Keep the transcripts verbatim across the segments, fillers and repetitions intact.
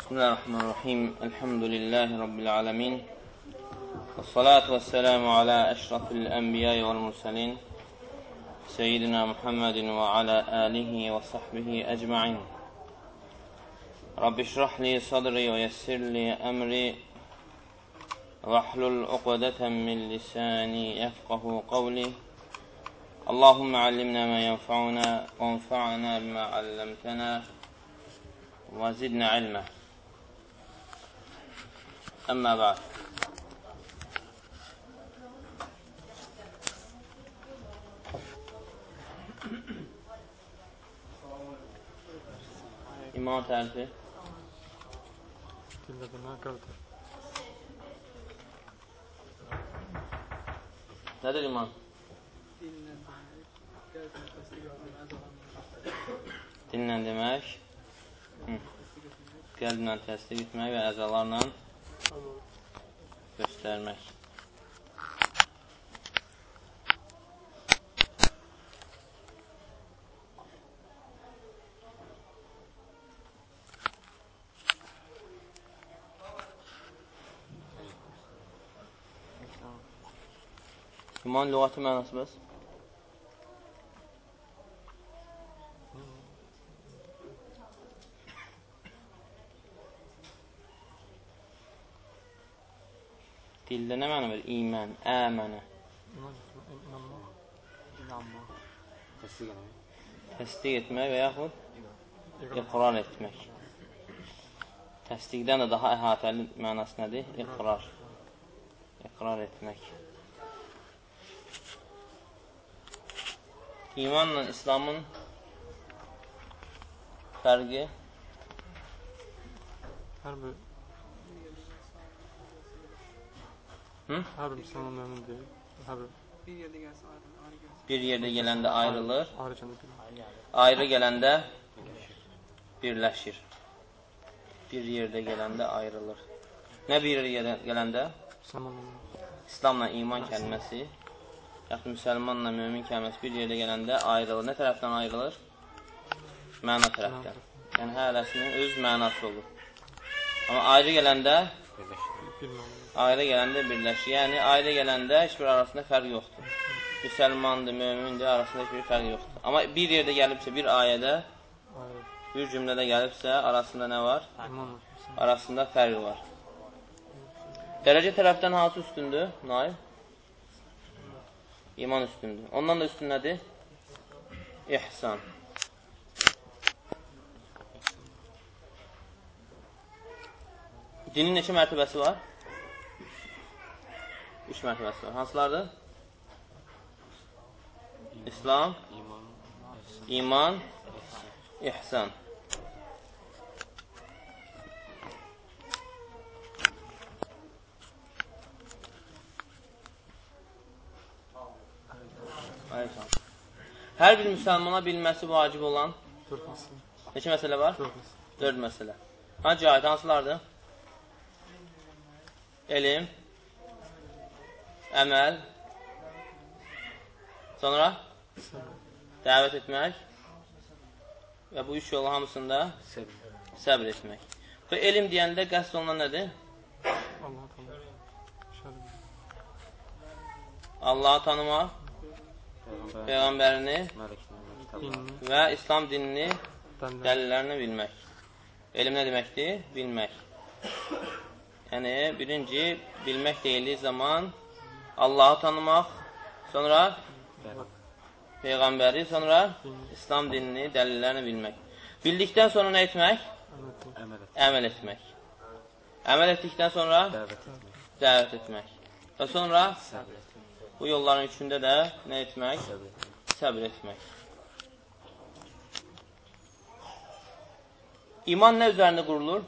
Bismillahirrahmanirrahim. Elhamdülillahi Rabbil alemin. Vessalatu vesselamu ala eşrafil enbiya'i vel mursalin. Seyyidina Muhammedin ve ala alihi ve sahbihi ecma'in. Rabbi şrahli sadri ve yessirli emri. Vahlul uqdeten min lisani yefqahu qavli. Allahümme allimna ma yenfa'una ve enfa'na bima allamtana ve zidna ilme. Əmmə bə'd. İman tərifi. Nədir iman? Dinlə demək, qəlblə təsdiq etmək və əzalarla göstərmək. İman lüğəti mənası bəs? Dildə nə məna verir? İmən, əmənə. Təsdiq etmək və yaxud iqrar etmək. Təsdiqdən də daha əhatəli mənası nədir? İqrar. İqrar etmək. İmanla İslamın fərqi? Hər bir Hı? Hər bir müsəlman mümin deyil. Hər bir bir yerdə gələndə ayrılır, ayrı ayrı gələndə birləşir. Bir yerdə gələndə ayrılır. Nə bir yerdə gələndə? İslamla iman kəlməsi, yaxud müsəlmanla mümin kəlməsi bir yerdə gələndə ayrılır. Nə tərəfdən ayrılır? Məna tərəfdən. Yəni, hələsinin öz mənası olur. Amma ayrı gələndə ayrı gələndə birləşir. Yəni, ayrı gələndə heç bir arasında fərq yoxdur. Müsəlmandır, mömindir, arasında heç bir fərq yoxdur. Amma bir yerdə gəlibsə, bir ayədə, bir cümlədə gəlibsə, arasında nə var? Arasında fərq var. Dərəcə tərəfdən hansı üstündür? Nail? İman üstündür. Ondan da üstün nədir? İhsan. Dinin neçə mərtəbəsi var? Üç mərtəbəsi var. Hansılardır? İslam, iman, ihsan. Hər bir müsəlmana bilməsi vacib olan neçə məsələ var? Dörd məsələ. Hangi ayət, hansılardır? Elm, əməl, sonra dəvət etmək və bu üç yolu hamısında səbr etmək. Və elm deyəndə qəsd olunan nədir? Allah'ı tanımaq, Peyğəmbərini və İslam dinini, dəlillərini bilmək. Elm nə deməkdir? Bilmək. Yəni, birinci, bilmək deyildiyi zaman Allah'ı tanımaq, sonra Peyğəmbəri, sonra İslam dinini, dəlillərini bilmək. Bildikdən sonra nə etmək? Əməl etmək. Əməl etdikdən sonra dəvət etmək. Və sonra bu yolların üçündə də nə etmək? Səbr etmək. İman nə üzərində qurulur?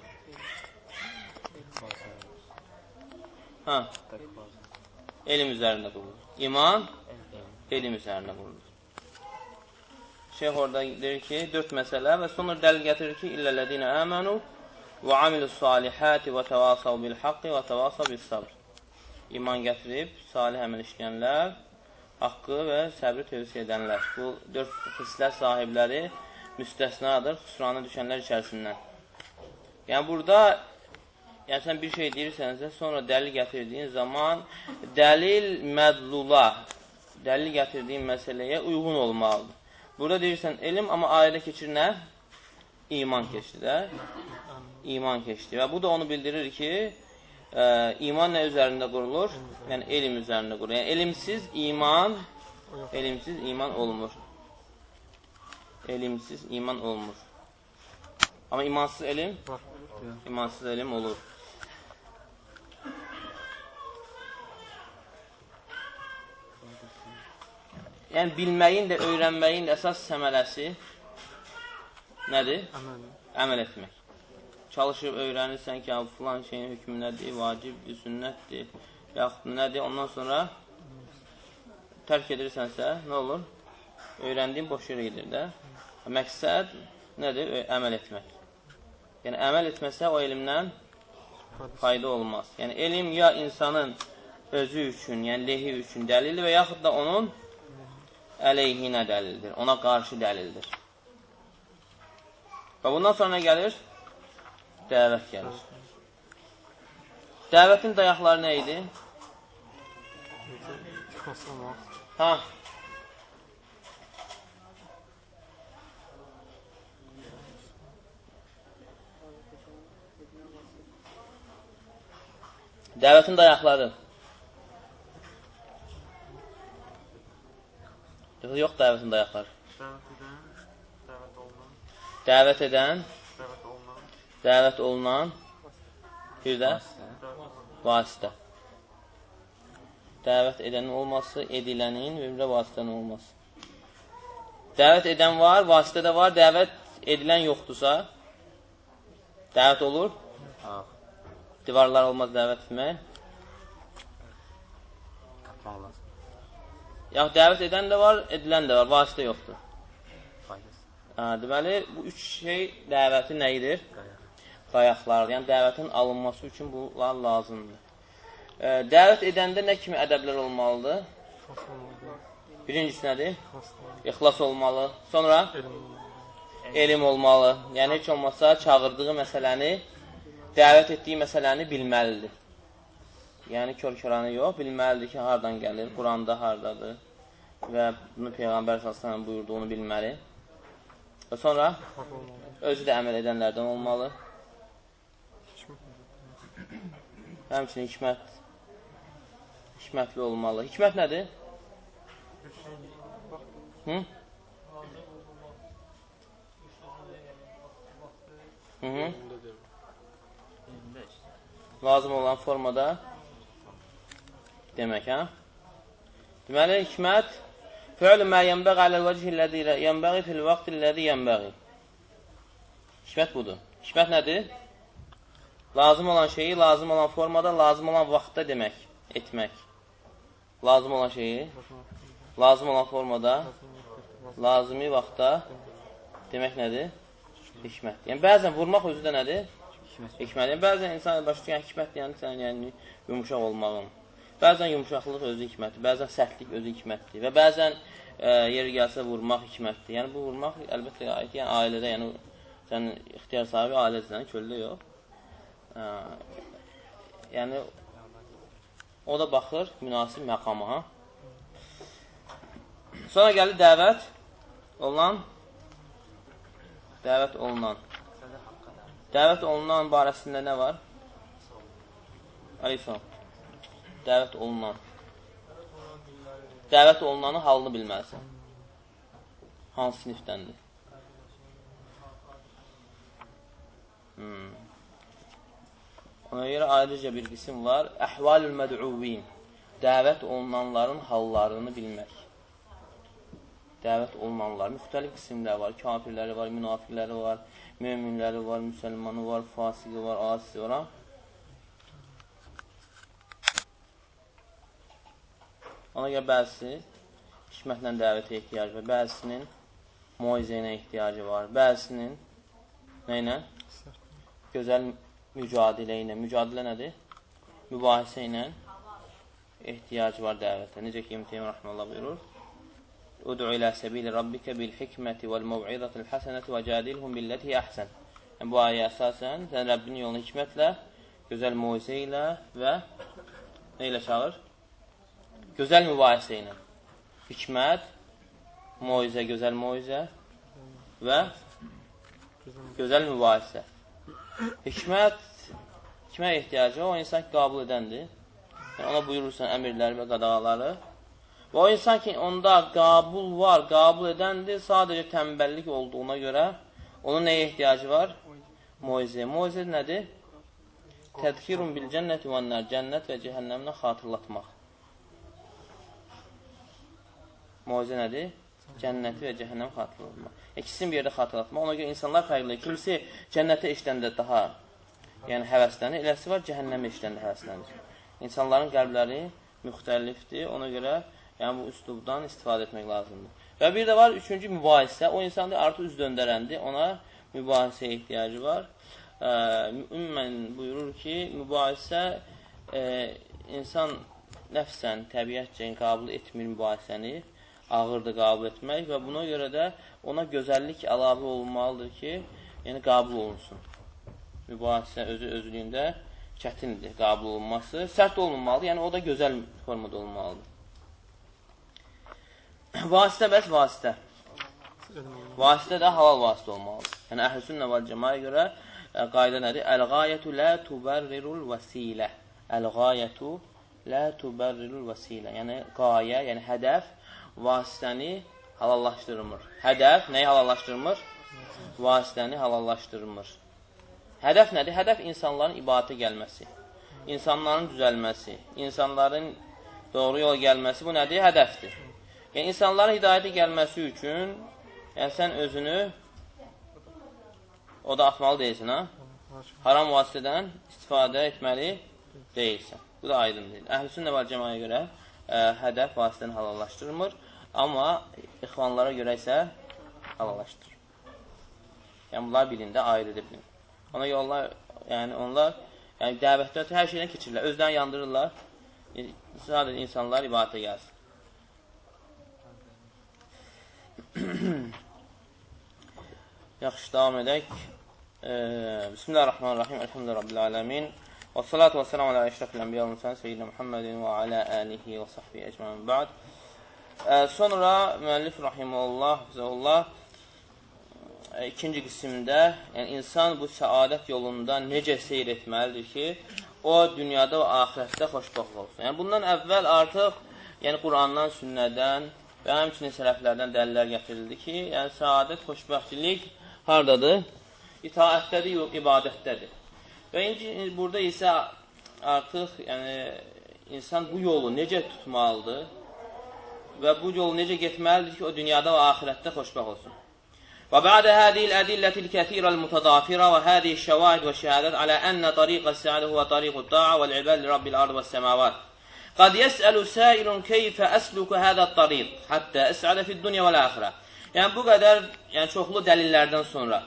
Hə, elm üzərində qurulur. İman, elm üzərində qurulur. Şeyh orada deyir ki, dörd məsələ və sonra dəlil gətirir ki, illələdinə əmənu və amilus salihəti və təvasav bil haqqi və təvasav bil sabr. İman gətirib, salih əməl işləyənlər, haqqı və səbri tövsiyə edənlər. Bu dörd xislət sahibləri müstəsnadır xüsrana düşənlər içərisindən. Yəni, burada yəni, sən bir şey deyirsənsə, sonra dəlil gətirdiyin zaman dəlil mədlula, dəlil gətirdiyin məsələyə uyğun olmalıdır. Burada deyirsən elm, amma ayədə keçir nə? İman keçdi də. İman keçdi. Və bu da onu bildirir ki, ə, iman nə üzərində qurulur? Yəni, elm üzərində qurulur. Yəni, elmsiz iman, elmsiz iman olmur. Elmsiz iman olmur. Amma imansız elm? İmansız elm olur. Yəni, bilməyin də, öyrənməyin də əsas səmələsi nədir? Əməl. Əməl etmək. Çalışıb öyrənirsən ki, filan şeyin hükmü nədir, vacibdir, sünnətdir, yaxud nədir, ondan sonra tərk edirsənsə, nə olur? Öyrəndiyin boş yerə gedir də. Məqsəd nədir? Əməl etmək. Yəni, əməl etməsə o elmdən fayda olmaz. Yəni, elm ya insanın özü üçün, yəni lehi üçün dəlildir və yaxud da onun əleyhinə dəlildir, ona qarşı dəlildir. Və bundan sonra nə gəlir? Dəvət gəlir. Dəvətin dayaqları nə idi? Ha? Dəvətin dayaqları. Yox, dəvətin dayaqları. Dəvət edən, dəvət olunan, dəvət olunan, bir də vasitə. Dəvət edənin olması, edilənin və bir də vasitənin olması. Dəvət edən var, vasitə də var, dəvət edilən yoxdursa, dəvət olur. Divarlar olmaz dəvət etmək. Yaxud dəvət edən də var, edilən də var, vasitə yoxdur. Hə, deməli, bu üç şey dəvətin nəyidir? Dayaqlardır. Yəni, dəvətin alınması üçün bunlar lazımdır. E, dəvət edəndə nə kimi ədəblər olmalıdır? Birincisi nədir? İxlas olmalı. Sonra? Elm olmalı. Yəni, heç olmazsa çağırdığı məsələni, dəvət etdiyi məsələni bilməlidir. Yəni, kör-köranı yox, bilməlidir ki, hardan gəlir, Quranda hardadır və bunu Peyğəmbər s.ə.v buyurduğunu bilməli. Və sonra özü də əməl edənlərdən olmalı. Həmçinin hikmət, hikmətli olmalı. Hikmət nədir? Hı? Hı -hı. Lazım olan formada demək, hə? Deməli, hikmət Fə'l mə yənbəği aləl vəcihilləzi yənbəği fil vaxtilləzi yənbəği. Hikmət budur. Hikmət nədir? Lazım olan şeyi, lazım olan formada, lazım olan vaxtda demək, etmək. Lazım olan şeyi, lazım olan formada, lazımi vaxtda demək nədir? Hikmət. Yəni, bəzən vurmaq özü də nədir? Hikmət. Yəni, bəzən insan başlayır, yəni, hikmət yəni, sən, yəni, yumuşaq olmağın. Bəzən yumuşaqlıq özü hikmətdir, bəzən sərtlik özü hikmətdir və bəzən e, yeri gəlsə vurmaq hikmətdir. Yəni, bu vurmaq əlbəttə aid, yəni ailədə, yəni sən ixtiyar sahibi ailəsən, köldə yox. E, yəni, o da baxır münasib məqama. Sonra gəlir dəvət olunan, dəvət olunan. Dəvət olunan barəsində nə var? Aleyhisselam. Dəvət olunan. Dəvət olunanın halını bilməlisən. Hansı sinifdəndir? Hmm. Ona görə ayrıca bir qism var. Əhvalül məd'uvin. Dəvət olunanların hallarını bilmək. Dəvət olunanlar. Müxtəlif qismlər var. Kafirləri var, münafiqləri var, möminləri var, müsəlmanı var, fasiqi var, asisi var. Ona görə bəzisi hikmətlə dəvətə ehtiyacı var, bəzisinin muizəyinə ehtiyacı var, bəzisinin nə ilə? Gözəl mücadilə ilə. Mücadilə nədir? Mübahisə ilə ehtiyacı var dəvətə. Necə ki, İbn Teymiyyə rəhməhullah buyurur. Ud'u ilə səbili rabbikə bil hikməti vəl məv'izətil həsənəti və cadilhum billəti əhsən. Yəni, bu ayə əsasən sən Rəbbinin yolunu hikmətlə, gözəl moizə ilə və nə ilə çağır? Gözəl mübahisə ilə. Hikmət, moizə, gözəl moizə və gözəl mübahisə. Hikmət, kimə ehtiyacı? O insan ki, qabul edəndir. Yəni, ona buyurursan əmirləri və qadağaları. Və o insan ki, onda qabul var, qabul edəndir, sadəcə tənbəllik olduğuna görə onun nəyə ehtiyacı var? Moizə. Moizə nədir? Tədkirun bil cənnəti və nər. Cənnət və cəhənnəmlə xatırlatmaq. Moizə nədir? Cənnəti və cəhənnəm xatırlatmaq. İkisini bir yerdə xatırlatmaq. Ona görə insanlar fərqlidir. Kimisi cənnətə işləndə daha yəni həvəslənir, eləsi var cəhənnəmə işləndə həvəslənir. İnsanların qəlbləri müxtəlifdir. Ona görə yəni bu üslubdan istifadə etmək lazımdır. Və bir də var, üçüncü mübahisə. O insan da artıq üz döndərəndir. Ona mübahisəyə ehtiyacı var. Ə, ümumən buyurur ki, mübahisə e, insan nəfsən, təbiətcə qəbul etmir mübahisəni, ağırdır qəbul etmək və buna görə də ona gözəllik əlavə olunmalıdır ki, yəni qəbul olunsun. Mübahisə özü özlüyündə çətindir qəbul olunması. Sərt olunmalıdır, yəni o da gözəl formada olmalıdır. Vasitə bəs vasitə. Vasitə də halal vasitə olmalıdır. Yəni, Əhl-i Sünnə vəl Cəmaəyə görə ə, qayda nədir? Əl-qayətu lə tubərrirul vəsilə. Əl-qayətu lə tubərrirul vəsilə. Yəni, qayə, yəni hədəf vasitəni halallaşdırmır. Hədəf nəyi halallaşdırmır? Vasitəni halallaşdırmır. Hədəf nədir? Hədəf insanların ibadətə gəlməsi, insanların düzəlməsi, insanların doğru yol gəlməsi. Bu nədir? Hədəfdir. Yəni, insanların hidayətə gəlməsi üçün yəni, sən özünü o da atmalı deyilsin, ha? Haram vasitədən istifadə etməli deyilsən. Bu da aydındır. Əhl-i Sünnə vəl Cəmaəyə görə ə, hədəf vasitəni halallaşdırmır, amma ixvanlara görə isə halallaşdırır. Yəni, bunlar birində ayrı edir. Ona yollar, yəni onlar yəni, dəvətdə hər şeydən keçirirlər, özlərini yandırırlar, sadəcə insanlar ibadətə gəlsin. Yaxşı, davam edək. Bismillahirrahmanirrahim. Elhamdülillahi Rabbil aləmin. Və salatu və selamu alə əşrafil ənbiya və müsələn seyyidina Muhammedin və alə əlihi və sahbihi əcməmin ba'd. Sonra müəllif rahiməhullah, bizəullah ikinci qismdə yəni, insan bu səadət yolunda necə seyr etməlidir ki, o dünyada və axirətdə xoşbəxt olsun. Yəni, bundan əvvəl artıq yəni, Qurandan, sünnədən və həmçinin sələflərdən dəlillər gətirildi ki, yəni səadət, xoşbəxtçilik haradadır? İtaətdədir, yox, ibadətdədir. Və inci, burada isə artıq yəni, insan bu yolu necə tutmalıdır və bu yolu necə getməlidir ki, o dünyada və axirətdə xoşbəxt olsun. Və bə'də hədiyil ədillətil kəthirəl mutadafirə və hədiyil şəvahid və şəhədət alə ənnə tariqə səadə huvə tariqü da'a vəl-ibəd li rabbil ardı və səməvat. Qad yəsəlu səilun keyfə əsluku hədət tariq həttə əsədə fid-dunya vəl-əxirə. Yəni, bu qədər yəni, çoxlu dəlillərdən sonra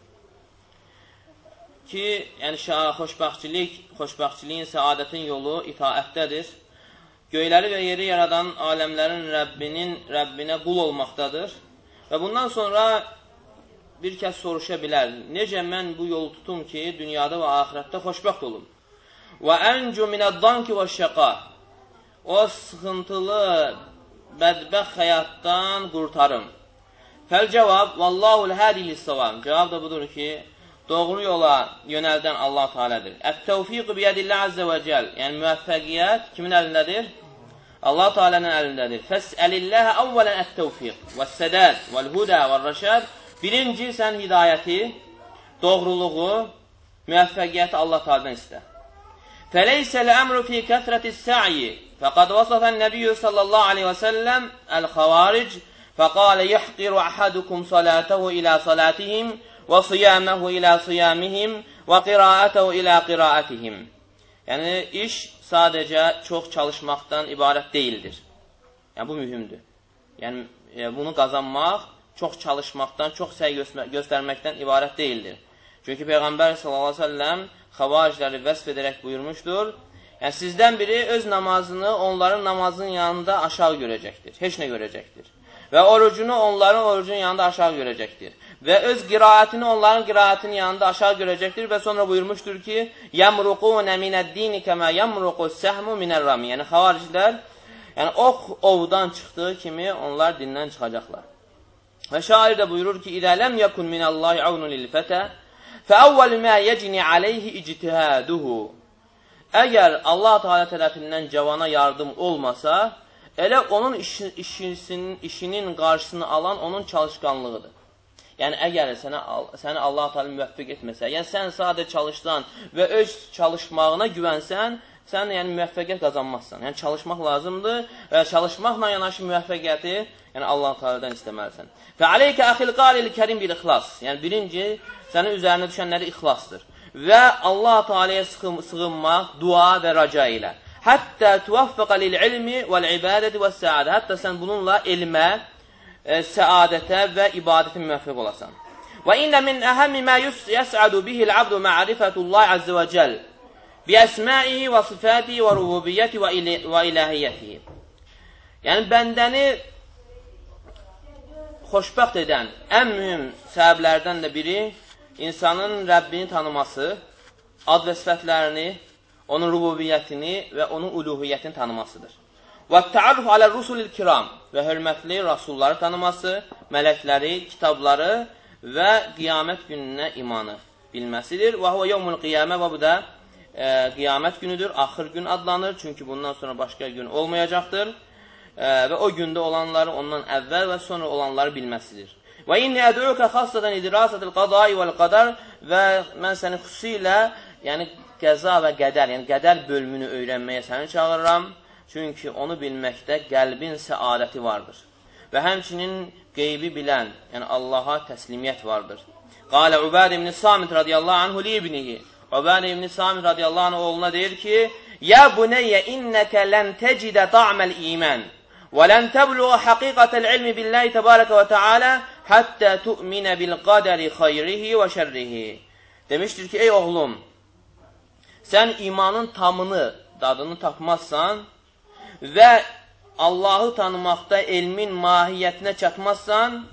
ki, yəni, xoşbəxtçilik, xoşbəxtçiliyin, səadətin yolu itaətdədir. Göyləri və yeri yaradan aləmlərin Rəbbinin Rəbbinə qul olmaqdadır. Və bundan sonra bir kəs soruşa bilər, necə mən bu yolu tutum ki, dünyada və axirətdə xoşbəxt olum? Və əncu minəd-danki və şəqa. O sıxıntılı, bədbəxt həyatdan qurtarım. Fəl-cavab, vallahul hədil-lissavam. Cavab da budur ki, doğru yola yönəldən Allah Teala'dır. Ət-təvfiq biyədillə əzzə və cəl. Yəni, müvəffəqiyyət kimin əlindədir? Allah Teala'nın əlindədir. Fəsəlilləhə əvvələn ət-təvfiq və sədəd vəl-hudə vəl-rəşəd. Birinci, sən hidayəti, doğruluğu, müvəffəqiyyəti Allah Teala'dan istə. Fəleysə ləəmru fi kəthrətis sə'i. Fəqad vasafən nəbiyyü sallallahu aleyhi və səlləm əl-xavaric. Fəqalə yəhqiru əhadukum salətəhu ilə salatihim və siyəməhu ilə siyəmihim və qiraətəhu ilə qiraətihim. Yəni, iş sadəcə çox çalışmaqdan ibarət deyildir. Yəni, bu mühümdür. Yəni, bunu qazanmaq çox çalışmaqdan, çox səy göstərməkdən ibarət deyildir. Çünki Peyğəmbər sallallahu aleyhi və səlləm xavaricləri vəsf edərək buyurmuşdur. Yəni, sizdən biri öz namazını onların namazının yanında aşağı görəcəkdir. Heç nə görəcəkdir. Və orucunu onların orucunun yanında aşağı görəcəkdir. və öz qiraətini onların qiraətinin yanında aşağı görəcəkdir və sonra buyurmuşdur ki, yəmruqunə minəd-dini kəmə yəmruqus-səhmu minər-rami. Yəni, xavaricilər, yəni, ox ovdan çıxdığı kimi onlar dindən çıxacaqlar. Və şair də buyurur ki, İdə ləm yəkun minəllahi avnun lil-fətə fəəvvəl mə yəcni aleyhi ictihaduhu. Əgər Allah Teala tərəfindən cavana yardım olmasa, elə onun işi, işinin, işinin qarşısını alan onun çalışqanlığıdır. Yəni, əgər sənə, səni Allah Teala müvəffəq etməsə, yəni sən sadə çalışsan və öz çalışmağına güvənsən, sən yəni müvəffəqiyyət qazanmazsan. Yəni, çalışmaq lazımdır və çalışmaqla yanaşı müvəffəqiyyəti yəni Allah Teala'dan istəməlisən. Və aleykə əxil qalil kərim bil ixlas. Yəni, birinci, sənin üzərinə düşənləri ixlasdır. Və Allah Teala'ya sığınmaq, dua və raca ilə. Həttə tuvaffəqə lil-ilmi vəl-ibadəti və-səadə. Hətta sən bununla elmə, e, səadətə və ibadətə müvəffəq olasan. Və innə min əhəmmi mə yəs'adu bihil-abdu ma'rifətullahi əzzə və cəl bi-əsmaihi və sifətihi və rububiyyəti və ilahiyyətihi. Yəni, bəndəni xoşbəxt edən ən mühüm səbəblərdən də biri insanın Rəbbini tanıması, ad və sifətlərini, onun rububiyyətini və onun uluhiyyətini tanımasıdır. Və təarruf alə rusulil kiram və hörmətli rasulları tanıması, mələkləri, kitabları və qiyamət gününə imanı bilməsidir. Və huvə yevmul qiyamə və bu da e, qiyamət günüdür, axır gün adlanır. Çünki bundan sonra başqa gün olmayacaqdır. E, və o gündə olanları ondan əvvəl və sonra olanları bilməsidir. Və inni əd'uka xassatan idrasatil qadai vəl qadar və mən səni xüsusilə, yəni qəza və qədər, yəni qədər bölümünü öyrənməyə səni çağırıram. Çünki onu bilməkdə qəlbin səadəti vardır. Və həmçinin qeybi bilən, yəni Allaha təslimiyyət vardır. Qalə Ubəd ibn Samit radiyallahu anhu li ibnihi. Ubəd ibn Samit radiyallahu anhu oğluna deyir ki, ya buneyyə innəkə lən tecidə ta'məl iman və lən təbluğa həqiqətəl ilmi billahi təbarəkə və teala həttə tu'minə bil qədəri xayrihi və şərrihi. Demişdir ki, ey oğlum, sən imanın tamını, dadını tapmazsan və Allahı tanımaqda elmin mahiyyətinə çatmazsan,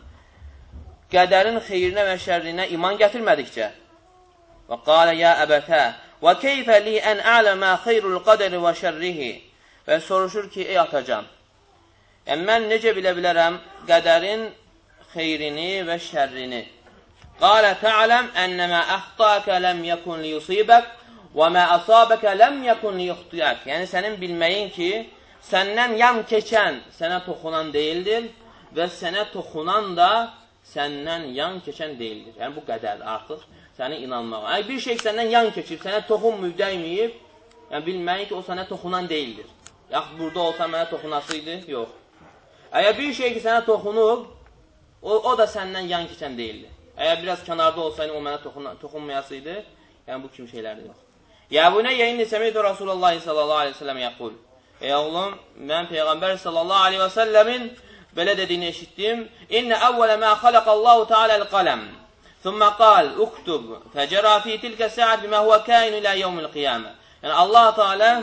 qədərin xeyrinə və şərrinə iman gətirmədikcə. Və qalə ya əbətə və keyfə li ən ələmə xeyrul qədəri və şərrihi. Və soruşur ki, ey atacan, yəni mən necə bilə bilərəm qədərin xeyrini və şərrini. Qalə tə'ələm ənəmə əxtəkə ləm yəkun li yusibək və mə əsabəkə ləm yəkun li yuxtiyək. Yəni sənin bilməyin ki, səndən yan keçən sənə toxunan deyildir və sənə toxunan da səndən yan keçən deyildir. Yəni bu qədərdir artıq səni inanmağa. Əgər bir şey səndən yan keçib, sənə toxunmuyub, dəyməyib, yəni bilməyin ki, o sənə toxunan deyildir. Yaxud burada olsa mənə toxunasıydı, yox. Əgər bir şey ki, sənə toxunub, o, o da səndən yan keçən deyildir. Əgər biraz kənarda olsaydı, o mənə toxunmayasıydı, yəni bu kimi şeylərdir yox. Ya bu nə yeyinli səmiyyə Rasulullah sallallahu aleyhi ve sellem yəqul. Ey oğlum, mən Peyğəmbər sallallahu aleyhi ve sellemin belə dediyini eşitdim. İnnə əvvələ mə xaləqəllahu tealəl qələm. Thumma qal, uktub, fəcərə fi tilkə səət bimə huvə kəin ilə yevmil qiyamə. Yəni Allah Teala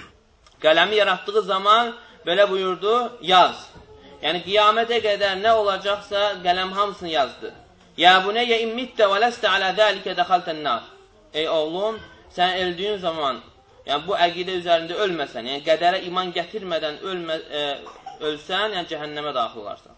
qələmi yaratdığı zaman belə buyurdu, yaz. Yəni qiyamətə qədər nə olacaqsa qələm hamısını yazdı. Ya bu nə yə immittə və ləstə alə dəlikə dəxaltən nar. Ey oğlum, sən öldüyün zaman, yəni bu əqidə üzərində ölməsən, yəni qədərə iman gətirmədən ölmə, e, ölsən, yəni cəhənnəmə daxil olarsan.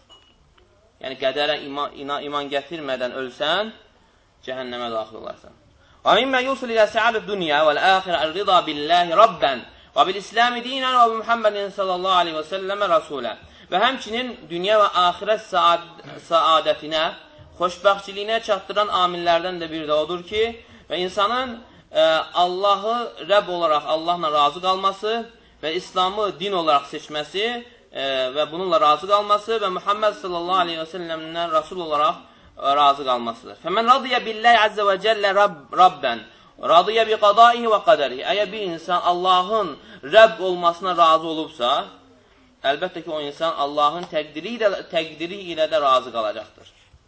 Yəni qədərə iman, iman gətirmədən ölsən, cəhənnəmə daxil olarsan. Və mimmə yusul ilə səadət dünya vəl-əxirə əl-rida billahi rabban və bil-İslami dinən və Muhammedin sallallahu aleyhi və səlləmə rasulə. Və həmçinin dünya və axirət saad saadətinə, xoşbəxtçiliyinə çatdıran amillərdən də biri də odur ki, və insanın e, Allahı Rəbb olaraq Allahla razı qalması və İslamı din olaraq seçməsi e, və bununla razı qalması və Muhammed sallallahu aleyhi və səlləmdən Rasul olaraq e, razı qalmasıdır. Fəmən radiyə billahi əzzə və cəllə Rabb, Rabben, radiyə bi qadaihi və qədərihi. Əgər bir insan Allahın Rəbb olmasına razı olubsa, əlbəttə ki, o insan Allahın təqdiri ilə, təqdiri ilə də razı qalacaqdır.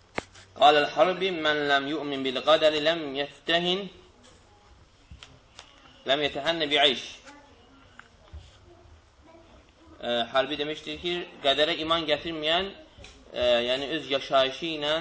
Qaləl harbi, mən ləm yu'min bil qədəri ləm yəftəhin, ləm yətəhənnə bi'ayş. E, harbi demişdir ki, qədərə iman gətirməyən, e, yəni öz yaşayışı ilə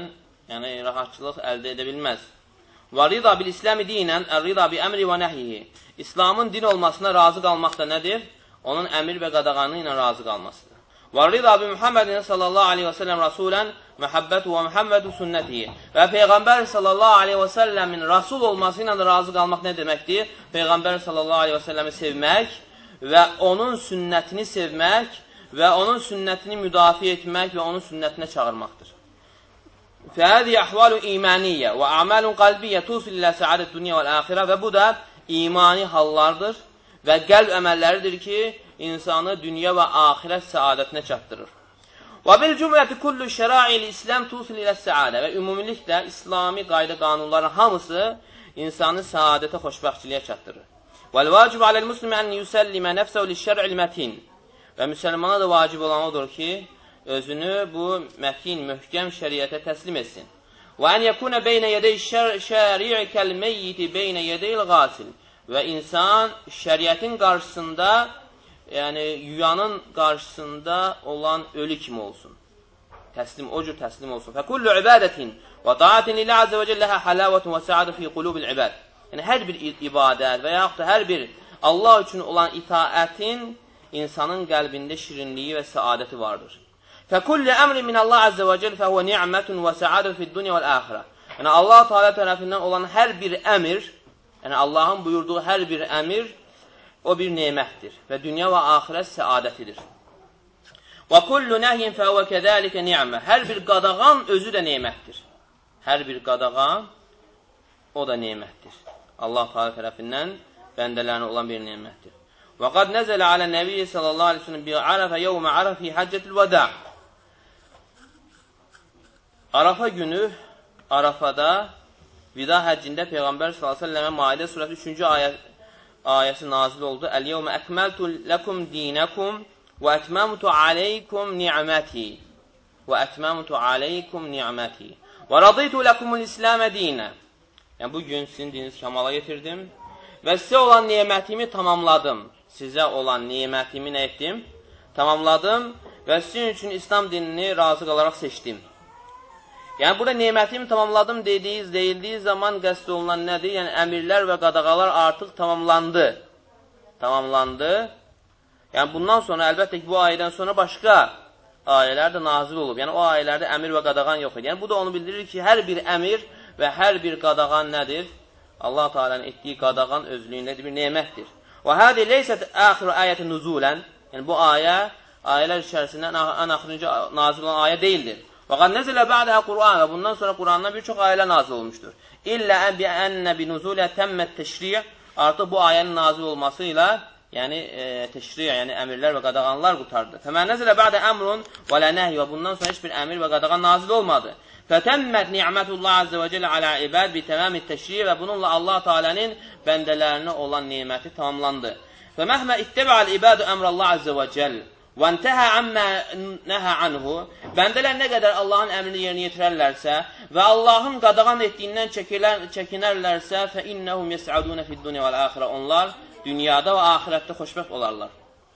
yəni rahatçılıq əldə edə bilməz. Və rida bil İslami dinən, ər-rida bi əmri və nəhyihi. İslamın din olmasına razı qalmaq da nədir? Onun əmir və qadağanı ilə razı qalmasıdır. Və rida bi Muhammedin sallallahu aleyhi və səlləm rasulən, məhəbbətu və Muhammedu sünnətihi. Və Peyğəmbər sallallahu aleyhi və səlləmin rasul olması ilə razı qalmaq nə deməkdir? Peyğəmbər sallallahu aleyhi və səlləmi sevmək və onun sünnətini sevmək və onun sünnətini müdafiə etmək və onun sünnətinə çağırmaqdır. Fəhədi əhvalu imaniyyə və əməlun qalbiyyə tusil ilə səadət dünya və əxirə. Və bu da imani hallardır və qəlb əməlləridir ki, insanı dünya və axirət səadətinə çatdırır. Və bil cümləti kullu şərail İslam tusil ilə səadə. Və ümumiliklə İslami qayda qanunların hamısı insanı səadətə, xoşbəxtçiliyə çatdırır. Vəl vacib aləl muslimə ən yüsəllimə nəfsəv li şər'il mətin. Və müsəlmana da vacib olan odur ki, özünü bu mətin, möhkəm şəriətə təslim etsin. Və ən yəkunə beynə yədəy şəri'i kəl-meyyiti beynə yədəyil qasil. Və insan şəriətin qarşısında, yəni yuyanın qarşısında olan ölü kimi olsun. Təslim, o cür təslim olsun. Fəkullu ibadətin və taatin lilə azə və cəlləhə halavətun və səadə fi qulubil ibad. Yəni, hər bir ibadət və yaxud da hər bir Allah üçün olan itaətin insanın qəlbində şirinliyi və səadəti vardır. Fəkulli əmri min Allah azə və cəl fəhvə ni'mətun və səadət fid dunya vəl əxirə. Yəni, Allah Teala tərəfindən olan hər bir əmir, yəni Allahın buyurduğu hər bir əmir, o bir nemətdir və dünya və axirət səadətidir. Və kullu nəhyin fəhvə kədəlikə ni'mə. Hər bir qadağan özü də nemətdir. Hər bir qadağan o da nemətdir. Allah Teala tərəfindən bəndələrinə olan bir nemətdir. Və qad nəzələ alə nəbiyyə sallallahu aleyhi ve sellem bi arafə yevmə arafə fi haccətil vəda. Arafa günü Arafada vida həccində Peyğəmbər sallallahu aleyhi ve sellemə Maidə surəsi üçüncü ayə, ayəsi nazil oldu. Əl-yevmə əkməltu ləkum dinəkum və ətməmtu aleykum ni'məti və ətməmtu aleykum ni'məti və raditu ləkumul İsləmə dinə. Yəni, bugün sizin dininizi kamala getirdim və sizə olan nemətimi tamamladım. Sizə olan nemətimi nə etdim? Tamamladım və sizin üçün İslam dinini razı qalaraq seçdim. Yəni, burada nemətimi tamamladım dediyiz, deyildiyi zaman qəsd olunan nədir? Yəni, əmirlər və qadağalar artıq tamamlandı. Tamamlandı. Yəni, bundan sonra, əlbəttə ki, bu ayədən sonra başqa ayələr də nazil olub. Yəni, o ayələrdə əmir və qadağan yox idi. Yəni, bu da onu bildirir ki, hər bir əmir və hər bir qadağan nədir? Allah Teala'nın etdiyi qadağan özlüyündə bir nemətdir. Və hədi leysət əxiru ayəti nuzulən. Yəni, bu ayə, ayələr içərisində ən axırıncı nazil olan ayə deyildir. Və qad nəzilə bə'dəhə Qur'an və bundan sonra Qur'andan bir çox ayələr nazil olmuşdur. İllə ən bi ənnə bi nuzulə təmmət təşriyə. Artıq bu ayənin nazil olması ilə, yəni e, təşriyə, yəni əmirlər və qadağanlar qutardı. Fəmən nəzilə bə'də əmrun və lə nəhy və bundan sonra heç bir əmir və qadağan nazil olmadı. Fətəmmət ni'mətullah azze və cəllə alə ibad bi təməmit təşriyə və bununla Allah Teala'nın bəndələrinə olan neməti tamamlandı. Və məhmə ittəbə'l ibadu əmrallah azze və cəll və ntəhə əmmə nəhə anhu. Bəndələr nə qədər Allahın əmrini yerinə yetirərlərsə və Allahın qadağan etdiyindən çəkinərlərsə fə innəhum yəs'adunə fid dunya vəl əxirə. Onlar dünyada və axirətdə xoşbəxt olarlar.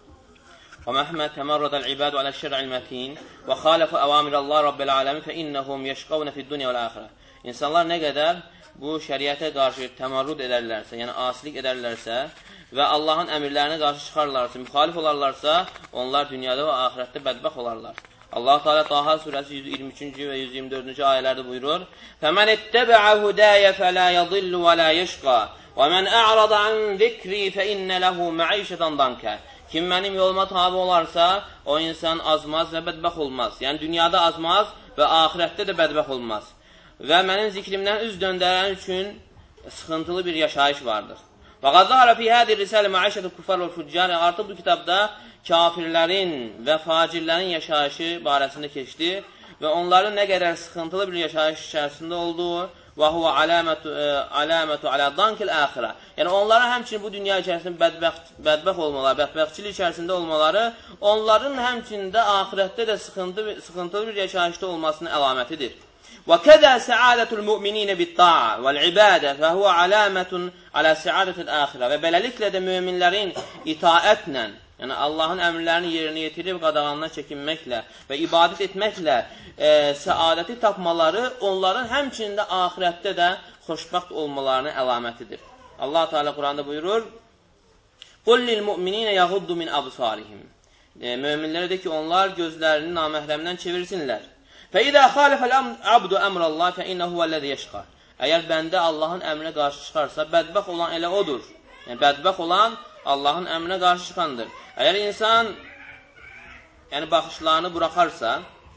Və məhmə təmərrədəl ibadu alə şər'il mətin və xaləfə əvamirəllah Rabbil aləmin fə innəhum yəşqavnə fid dunya vəl əxirə. İnsanlar nə qədər bu şəriətə qarşı təmərrüd edərlərsə, yəni asilik edərlərsə və Allahın əmirlərinə qarşı çıxarlarsa, müxalif olarlarsa, onlar dünyada və axirətdə bədbəxt olarlar. Allah Teala Taha surəsi yüz iyirmi üçüncü və yüz iyirmi dördüncü ayələrdə buyurur: "Fəmən ittəbə'ə hudaya fələ yadillu və la yəşqa və mən a'rada an zikri fə innə lehu məişədən danka." Kim mənim yoluma tabi olarsa, o insan azmaz və bədbəxt olmaz. Yəni dünyada azmaz və axirətdə də bədbəxt olmaz. Və mənim zikrimdən üz döndərən üçün sıxıntılı bir yaşayış vardır. Və qaddarə fi hədir risəli məişəti kuffar və füccar. Artıq bu kitabda kafirlərin və facirlərin yaşayışı barəsində keçdi və onların nə qədər sıxıntılı bir yaşayış içərisində olduğu və huvə aləmətu, aləmətu alə dankil əxirə. Yəni onlara həmçinin bu dünya içərisində bədbəxt, bədbəxt olmaları, bədbəxtçilik içərisində olmaları, onların həmçində axirətdə də sıxıntı, sıxıntılı bir yaşayışda olmasının əlamətidir. وَكَذَا سَعَادَةُ الْمُؤْمِنِينَ بِالطَّاعَةِ وَالْعِبَادَةِ فَهُوَ عَلَامَةٌ عَلَى سَعَادَةِ الْآخِرَةِ. Və beləliklə də möminlərin itaətlə Yəni, Allahın əmrlərini yerinə yetirib qadağandan çəkinməklə və ibadət etməklə e, səadəti tapmaları onların həmçinin də axirətdə də xoşbəxt olmalarının əlamətidir. Allah Teala Quranda buyurur: "Qul lil-mu'minina yaghuddu min absarihim." E, möminlərə de ki, onlar gözlərini naməhrəmdən çevirsinlər. "Fə izə xalifəl-abdu əmrəllah fə innəhu vəl-ləzi yəşqa." Əgər bəndə Allahın əmrinə qarşı çıxarsa, bədbəxt olan elə odur. Yəni, bədbəxt olan Allahın əmrinə qarşı çıxandır. Əgər insan yəni, baxışlarını buraxarsa,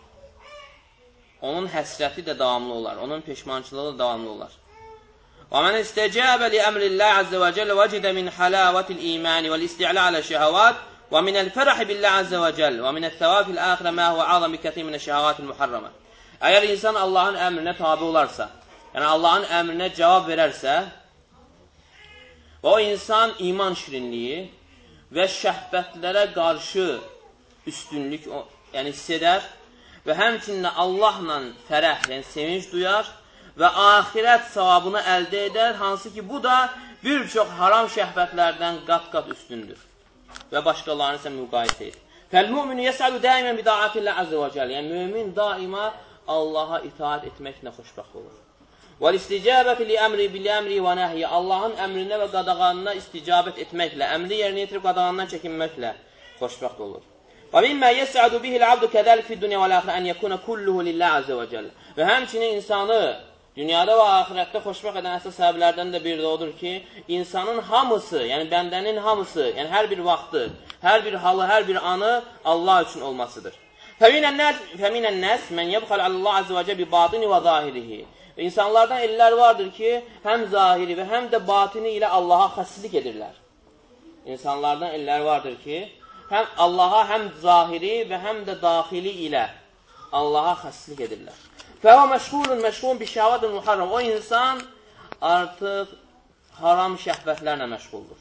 onun həsrəti də davamlı olar, onun peşmançılığı da davamlı olar. وَمَنْ اِسْتَجَابَ لِأَمْرِ اللّٰهِ عَزَّ وَجَلَّ وَجِدَ مِنْ حَلَاوَةِ الْإِيمَانِ وَالْاِسْتِعْلَى عَلَى الشَّهَوَاتِ وَمِنَ الْفَرَحِ بِاللّٰهِ عَزَّ وَجَلَّ وَمِنَ الثَّوَابِ فِي الْآخِرَةِ مَا هُوَ أَعْظَمُ بِكَثِيرٍ مِنَ الشَّهَوَاتِ الْمُحَرَّمَةِ. Əgər insan Allahın əmrinə tabi olarsa, yəni Allahın əmrinə cavab verərsə, o insan iman şirinliyi və şəhvətlərə qarşı üstünlük yəni hiss edər və həmçinin Allahla fərəh, yəni sevinç duyar və axirət savabını əldə edər, hansı ki, bu da bir çox haram şəhvətlərdən qat-qat üstündür və başqalarını isə müqayisə edir. Fəl-mü'minu yəsəlu daimən bida'atillə əzə və cəl. Yəni, mümin daima Allaha itaat etməklə xoşbəxt olur. وَالْاِسْتِجَابَةِ لِأَمْرِ بِالْأَمْرِ وَنَهْيِ Allahın əmrinə və qadağanına isticabət etməklə, əmri yerinə yetirib qadağandan çəkinməklə xoşbəxt olur. وَمِمَّا يَسْعَدُ بِهِ الْعَبْدُ كَذَلِكَ فِي الدُّنْيَا وَالْآخِرَةِ أَنْ يَكُونَ كُلُّهُ لِلَّهِ عَزَّ وَجَلَّ. Və həmçinin insanı dünyada və axirətdə xoşbəxt edən əsas səbəblərdən də biri də odur ki, insanın hamısı, yəni bəndənin hamısı, yəni hər bir vaxtı, hər bir halı, hər bir anı Allah üçün olmasıdır. فَمِنَ النَّاسِ مَنْ يَبْخَلْ عَلَى اللّٰهِ عَزَّ وَجَلَّ بِبَاطِنِ وَظَاهِرِهِ. İnsanlardan ellər vardır ki, həm zahiri və həm də batini ilə Allaha xəssislik edirlər. İnsanlardan ellər vardır ki, həm Allaha həm zahiri və həm də daxili ilə Allaha xəssislik edirlər. Fəvə məşğulun məşğulun bi şəhvətin muharram. O insan artıq haram şəhvətlərlə məşğuldur.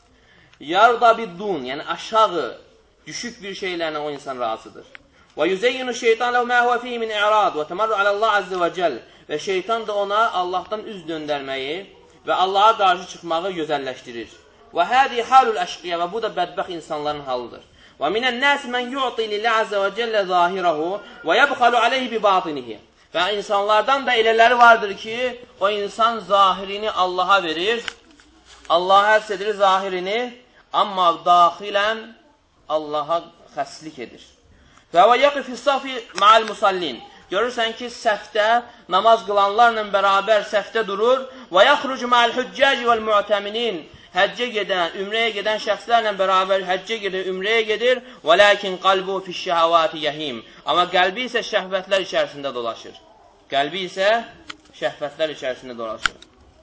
Yarda biddun, yəni aşağı, düşük bir şeylərlə o insan razıdır. Və yüzeyyinu şeytan ləv mə huvə fihi min i'rad və təmərru aləllah əzzə və cəl. Və şeytan da ona Allahdan üz döndərməyi və Allaha qarşı çıxmağı gözəlləşdirir. Və hədi halul əşqiyə və bu da bədbəxt insanların halıdır. Və minən nəsi mən yu'ti lillah əzzə və cəllə zahirahu və yəbxalu aleyhi bi batinihi. Və insanlardan da elələri vardır ki, o insan zahirini Allaha verir, Allaha həss edir zahirini, amma daxilən Allaha xəslik edir. Və və yəqif issafi ma'al musallin. Görürsən ki, səhvdə, namaz qılanlarla bərabər səhvdə durur. Və yaxrucu ma'al hüccaci vəl mu'təminin. Həccə gedən, ümrəyə gedən şəxslərlə bərabər həccə gedir, ümrəyə gedir. Və lakin qalbu fiş-şəhəvati yəhim. Amma qəlbi isə şəhvətlər içərisində dolaşır. Qəlbi isə şəhvətlər içərisində dolaşır.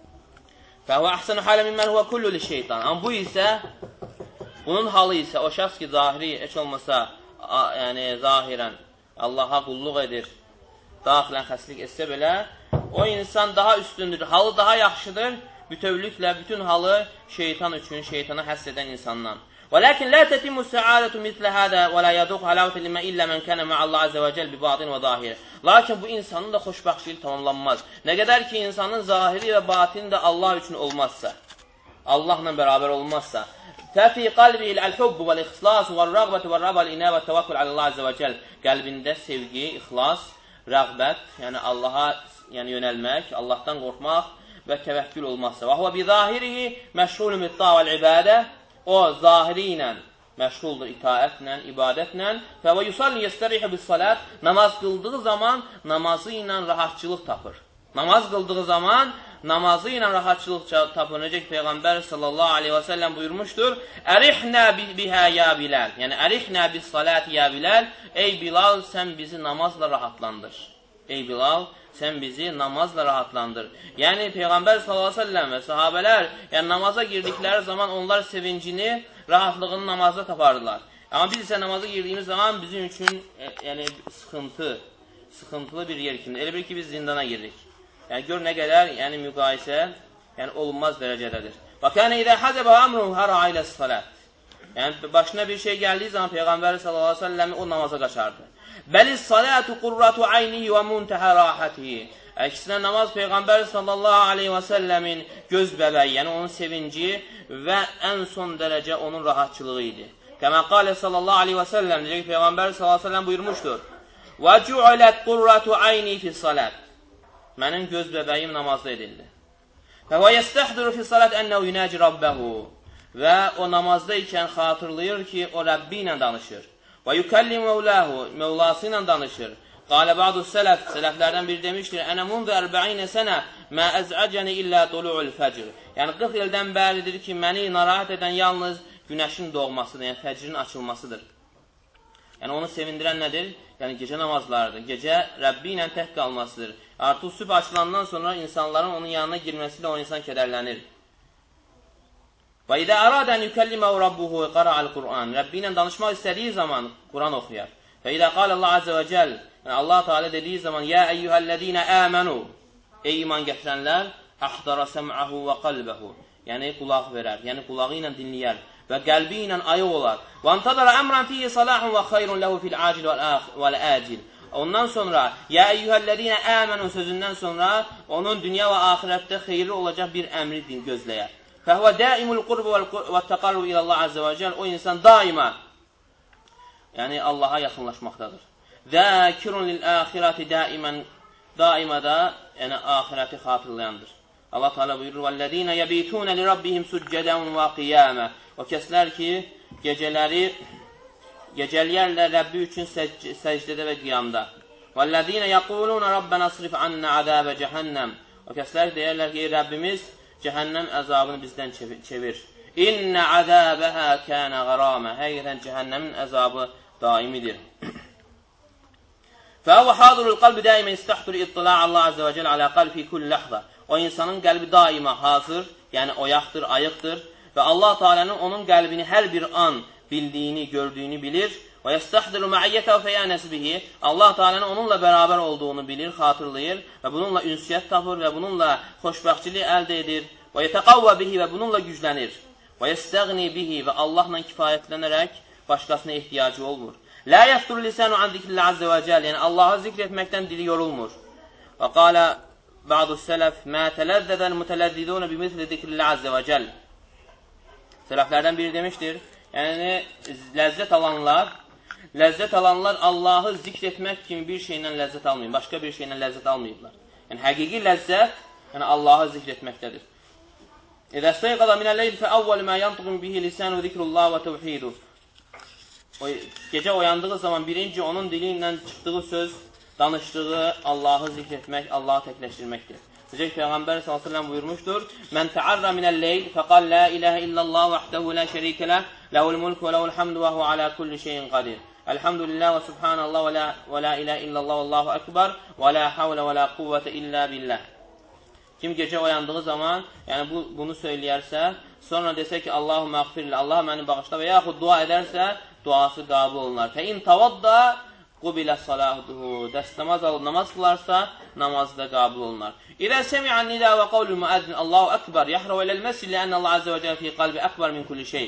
Fəhvə əhsənu halə mimmən huvə kullu li şeytan. Amma bu isə, bunun halı isə, o şəxs ki, zahiri heç olmasa, yəni zahirən Allaha qulluq edir, daxilən xəslik etsə belə, o insan daha üstündür, halı daha yaxşıdır, bütövlüklə bütün halı şeytan üçün, şeytana həsr edən insandan. وَلَكِنْ لَا تَتِمُّ السَّعَادَةُ مِثْلَ هَذَا وَلَا يَذُقْ حَلَاوَةَ لِمَّا إِلَّا مَنْ كَانَ مَعَ اللّٰهِ عَزَّ وَجَلَّ بِبَاطِنِ وَظَاهِرِ. Lakin bu insanın da xoşbəxtliyi tamamlanmaz. Nə qədər ki, insanın zahiri və batini də Allah üçün olmazsa, Allahla bərabər olmazsa, فَفِي قَلْبِهِ الْحُبُّ وَالْإِخْلَاصُ وَالرَّغْبَةُ وَالرَّبَى الْإِنَابَةُ وَالتَّوَكُّلُ عَلَى اللّٰهِ عَزَّ وَجَلَّ. Qəlbində sevgi, ixlas, rəğbət, yəni Allaha yəni yönəlmək, Allahdan qorxmaq və təvəkkül olmazsa. Və huvə bizahirihi məşğulun bit-ta'a vəl-ibadə. O zahiri ilə məşğuldur itaətlə, ibadətlə. Və və yusalli yəstərihu bis-salat. Namaz qıldığı zaman namazı ilə rahatçılıq tapır. Namaz qıldığı zaman namazı ilə rahatçılıq tapır. Necə ki, Peyğəmbər sallallahu aleyhi və səlləm buyurmuşdur: Ərihnə bihə ya Bilal. Yəni, ərihnə bis-salati ya Bilal. Ey Bilal, sən bizi namazla rahatlandır. Ey Bilal, sən bizi namazla rahatlandır. Yəni, Peyğəmbər sallallahu aleyhi və səlləm və sahabələr, yəni namaza girdikləri zaman onlar sevincini, rahatlığını namazda tapardılar. Amma biz isə namaza girdiyimiz zaman bizim üçün e, yəni, sıxıntı, sıxıntılı bir yer kimi. Elə bir ki, biz zindana giririk. Yəni, gör nə qədər yəni, müqayisə yəni, olunmaz dərəcədədir. Bax, yəni, idə həzəbə əmruhu həra ailəs salət. Yəni, başına bir şey gəldiyi zaman Peyğəmbər sallallahu aleyhi və səlləm o namaza qaçardı. Bəli salatu qurratu aynihi və muntəhə rahətihi. Əksinə namaz Peyğəmbər sallallahu aleyhi və səlləmin göz bəbəyi, yəni onun sevinci və ən son dərəcə onun rahatçılığı idi. Kəmə qalə sallallahu aleyhi və səlləm, necə ki, Peyğəmbər sallallahu aleyhi və səlləm buyurmuşdur. Və cu'ilət qurratu ayni fi salat. Mənim göz bəbəyim namazda edildi. Və və yəstəhdiru fi salat ənəhu yunaci rabbəhu. Və o namazda ikən xatırlayır ki, o Rəbbi ilə danışır. Və yukallim mevlahu, mevlası ilə danışır. Qalə ba'du sələf, sələflərdən biri demişdir, ənə mundu ərbə'inə sənə mə əzəcəni illə tulu'ul fəcr. Yəni, qırx ildən bəridir ki, məni narahat edən yalnız günəşin doğmasıdır, yəni fəcrin açılmasıdır. Yəni, onu sevindirən nədir? Yəni, gecə namazlarıdır. Gecə Rəbbi ilə tək qalmasıdır. Artıq sübh açılandan sonra insanların onun yanına girməsilə o insan kədərlənir. Və idə əradən yükəlliməv Rabbuhu qara'al Qur'an. Rəbbi ilə danışmaq istədiyi zaman Quran oxuyar. Və idə qalə Allah Azə və Cəl, yəni Allah Teala dediyi zaman, Yə əyyuhəllədinə əmənu, ey iman gətirənlər, əxdara səm'əhu və qalbəhu, yəni qulaq verər, yəni qulağı ilə dinləyər və qəlbi ilə ayıq olar. Və antadara əmran fihi salahun və xayrun ləhu fil acil vəl-əcil. Ondan sonra, Yə əyyuhəllədinə əmənu sözündən sonra onun dünya və axirətdə xeyirli olacaq bir əmri gözləyər. Fəhvə daimul qurbu və təqarrubu ilallah Azə və Cəl, o insan daima, yəni Allaha yaxınlaşmaqdadır. Zəkirun lil-əxirəti daimən, daima da, yəni axirəti xatırlayandır. Allah Teala buyurur, وَالَّذ۪ينَ يَب۪يتُونَ لِرَبِّهِمْ سُجَّدًا وَقِيَامًا. O kəslər ki, gecələri, gecəliyərlə Rəbbi üçün səcdədə və qiyamda. وَالَّذ۪ينَ يَقُولُونَ رَبَّنَا صِرِفْ عَنَّا عَذَابَ جَهَنَّمْ. O kəslər deyərlər ki, Rəbbimiz cəhənnəm əzabını bizdən çevir. İnnə əzəbəhə kənə qəramə. Həqiqətən cəhənnəmin əzabı daimidir. Fəhəvə hadurul qalbi daimə istəhdur ittila Allah Azə və Cəl alə qalbi kulli ləhza. O insanın qəlbi daima hazır, yəni oyaqdır, ayıqdır və Allah Teala'nın onun qəlbini hər bir an bildiyini, gördüyünü bilir. Və yəstəhdiru məiyyətə və fəyənəsi bihi. Allah Teala'nın onunla bərabər olduğunu bilir, xatırlayır və bununla ünsiyyət tapır və bununla xoşbəxtçilik əldə edir. Və yətəqavvə bihi və bununla güclənir. Və yəstəğni bihi və Allahla kifayətlənərək başqasına ehtiyacı olmur. Lə yəftur lisanu an zikrillə azze və cəl. Yəni Allahı zikr etməkdən dili yorulmur. Və qalə ba'du sələf mə tələzzədən mütələzzidunə bimithli zikrillə azze və cəl. Sələflərdən biri demişdir, yəni ləzzət alanlar, ləzzət alanlar Allahı zikr etmək kimi bir şeylə ləzzət almayın, başqa bir şeylə ləzzət almayıblar. Yəni həqiqi ləzzət, yəni Allahı zikr etməkdədir. İzə stayqada minəl-leyl fəəvvəl mə yantıqun bihi lisanu zikrullah və təvhidu. O, gecə oyandığı zaman birinci onun dili ilə çıxdığı söz, danışdığı Allahı zikr etmək, Allahı təkləşdirməkdir. Necə ki, Peyğəmbər sallallahu əleyhi və səlləm buyurmuşdur: "Mən təarra minəl-leyl fəqal la ilahe illallah vahdehu la şerike leh, lehul mulku və lehul hamdu və huve ala kulli şeyin qadir. Elhamdülillah və subhanallah və la və la ilahe illallah vallahu ekber və la havle və la kuvvete illa billah." Kim gecə oyandığı zaman, yəni bu, bunu söyləyərsə, sonra desə ki, Allahümmə əğfirlə, Allah məni bağışla və yaxud dua edərsə, duası qəbul olunar. Fəin tavadda qubilə salahuduhu. Dəst namaz alıb namaz qılarsa, namazı da qəbul olunar. İdə səmi'an nidə və qavlül müəzzin Allahu əkbər yəhrəv eləl-məscid ləənnə Allah azə və cələ fi qalbi əkbər min kulli şey.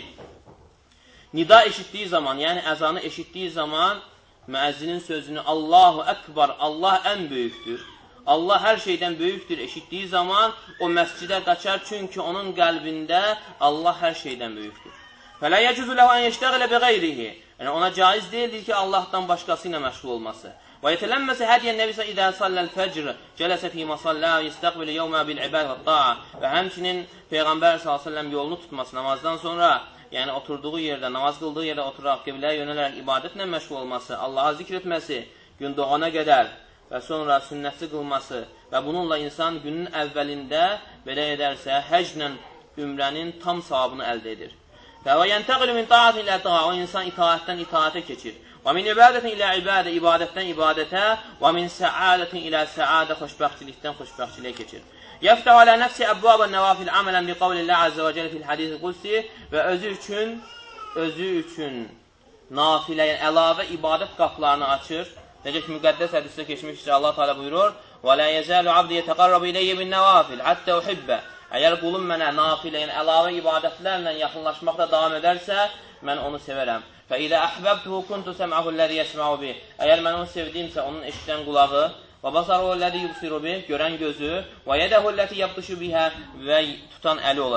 Nida eşitdiyi zaman, yəni əzanı eşitdiyi zaman, müəzzinin sözünü Allahu əkbər, Allah ən böyükdür, Allah hər şeydən böyükdür eşitdiyi zaman o məscidə qaçar, çünki onun qəlbində Allah hər şeydən böyükdür. Fələ yəcuzu ləhu ən yeştəqilə bi qeyrihi. Yəni ona caiz deyildir ki, Allahdan başqası ilə məşğul olması. Və yetələnməsi hədiyyən nəbisə idə salləl fəcr, cələsə fi masallə, yəstəqbilə yevmə bil ibəd və ta'a. Və həmçinin Peyğəmbər sallallahu əleyhi və səlləm yolunu tutması namazdan sonra, yəni oturduğu yerdə, namaz qıldığı yerdə oturaraq qibləyə yönələrək ibadətlə məşğul olması, Allah'a zikr etməsi, gün doğana qədər və sonra sünnəti qılması və bununla insan günün əvvəlində belə edərsə, həclə ümrənin tam savabını əldə edir. Və yəntəqilu min ta'atin ilə ta'a, o insan itaətdən itaətə keçir. Və min ibadətin ilə ibadə, ibadətdən ibadətə, və min səadətin ilə səadə, xoşbəxtçilikdən xoşbəxtçiliyə keçir. Yəftəv alə nəfsi əbvabən nəvafil əmələn bi qavlillah azə və cələ fil hədisi qudsi və özü üçün, özü üçün nafilə, yəni əlavə ibadət qaplarını açır. Necə ki, müqəddəs hədisdə keçmişdir, Allah Teala buyurur: "Və la yezalu abdi yetaqarrabu ileyye bin nawafil hatta uhibbe." Əgər qulum mənə nafilə, yəni əlavə ibadətlərlə yaxınlaşmaqda davam edərsə, mən onu sevərəm. Fə idə əhbəbtuhu kuntu səm'ahu ləzi yəsma'u bih. Əgər mən onu sevdimsə, onun eşidən qulağı, və basaruhu ləzi yubsiru bih, görən gözü, və yədəhu ləti yabduşu bihə və tutan əli olaram.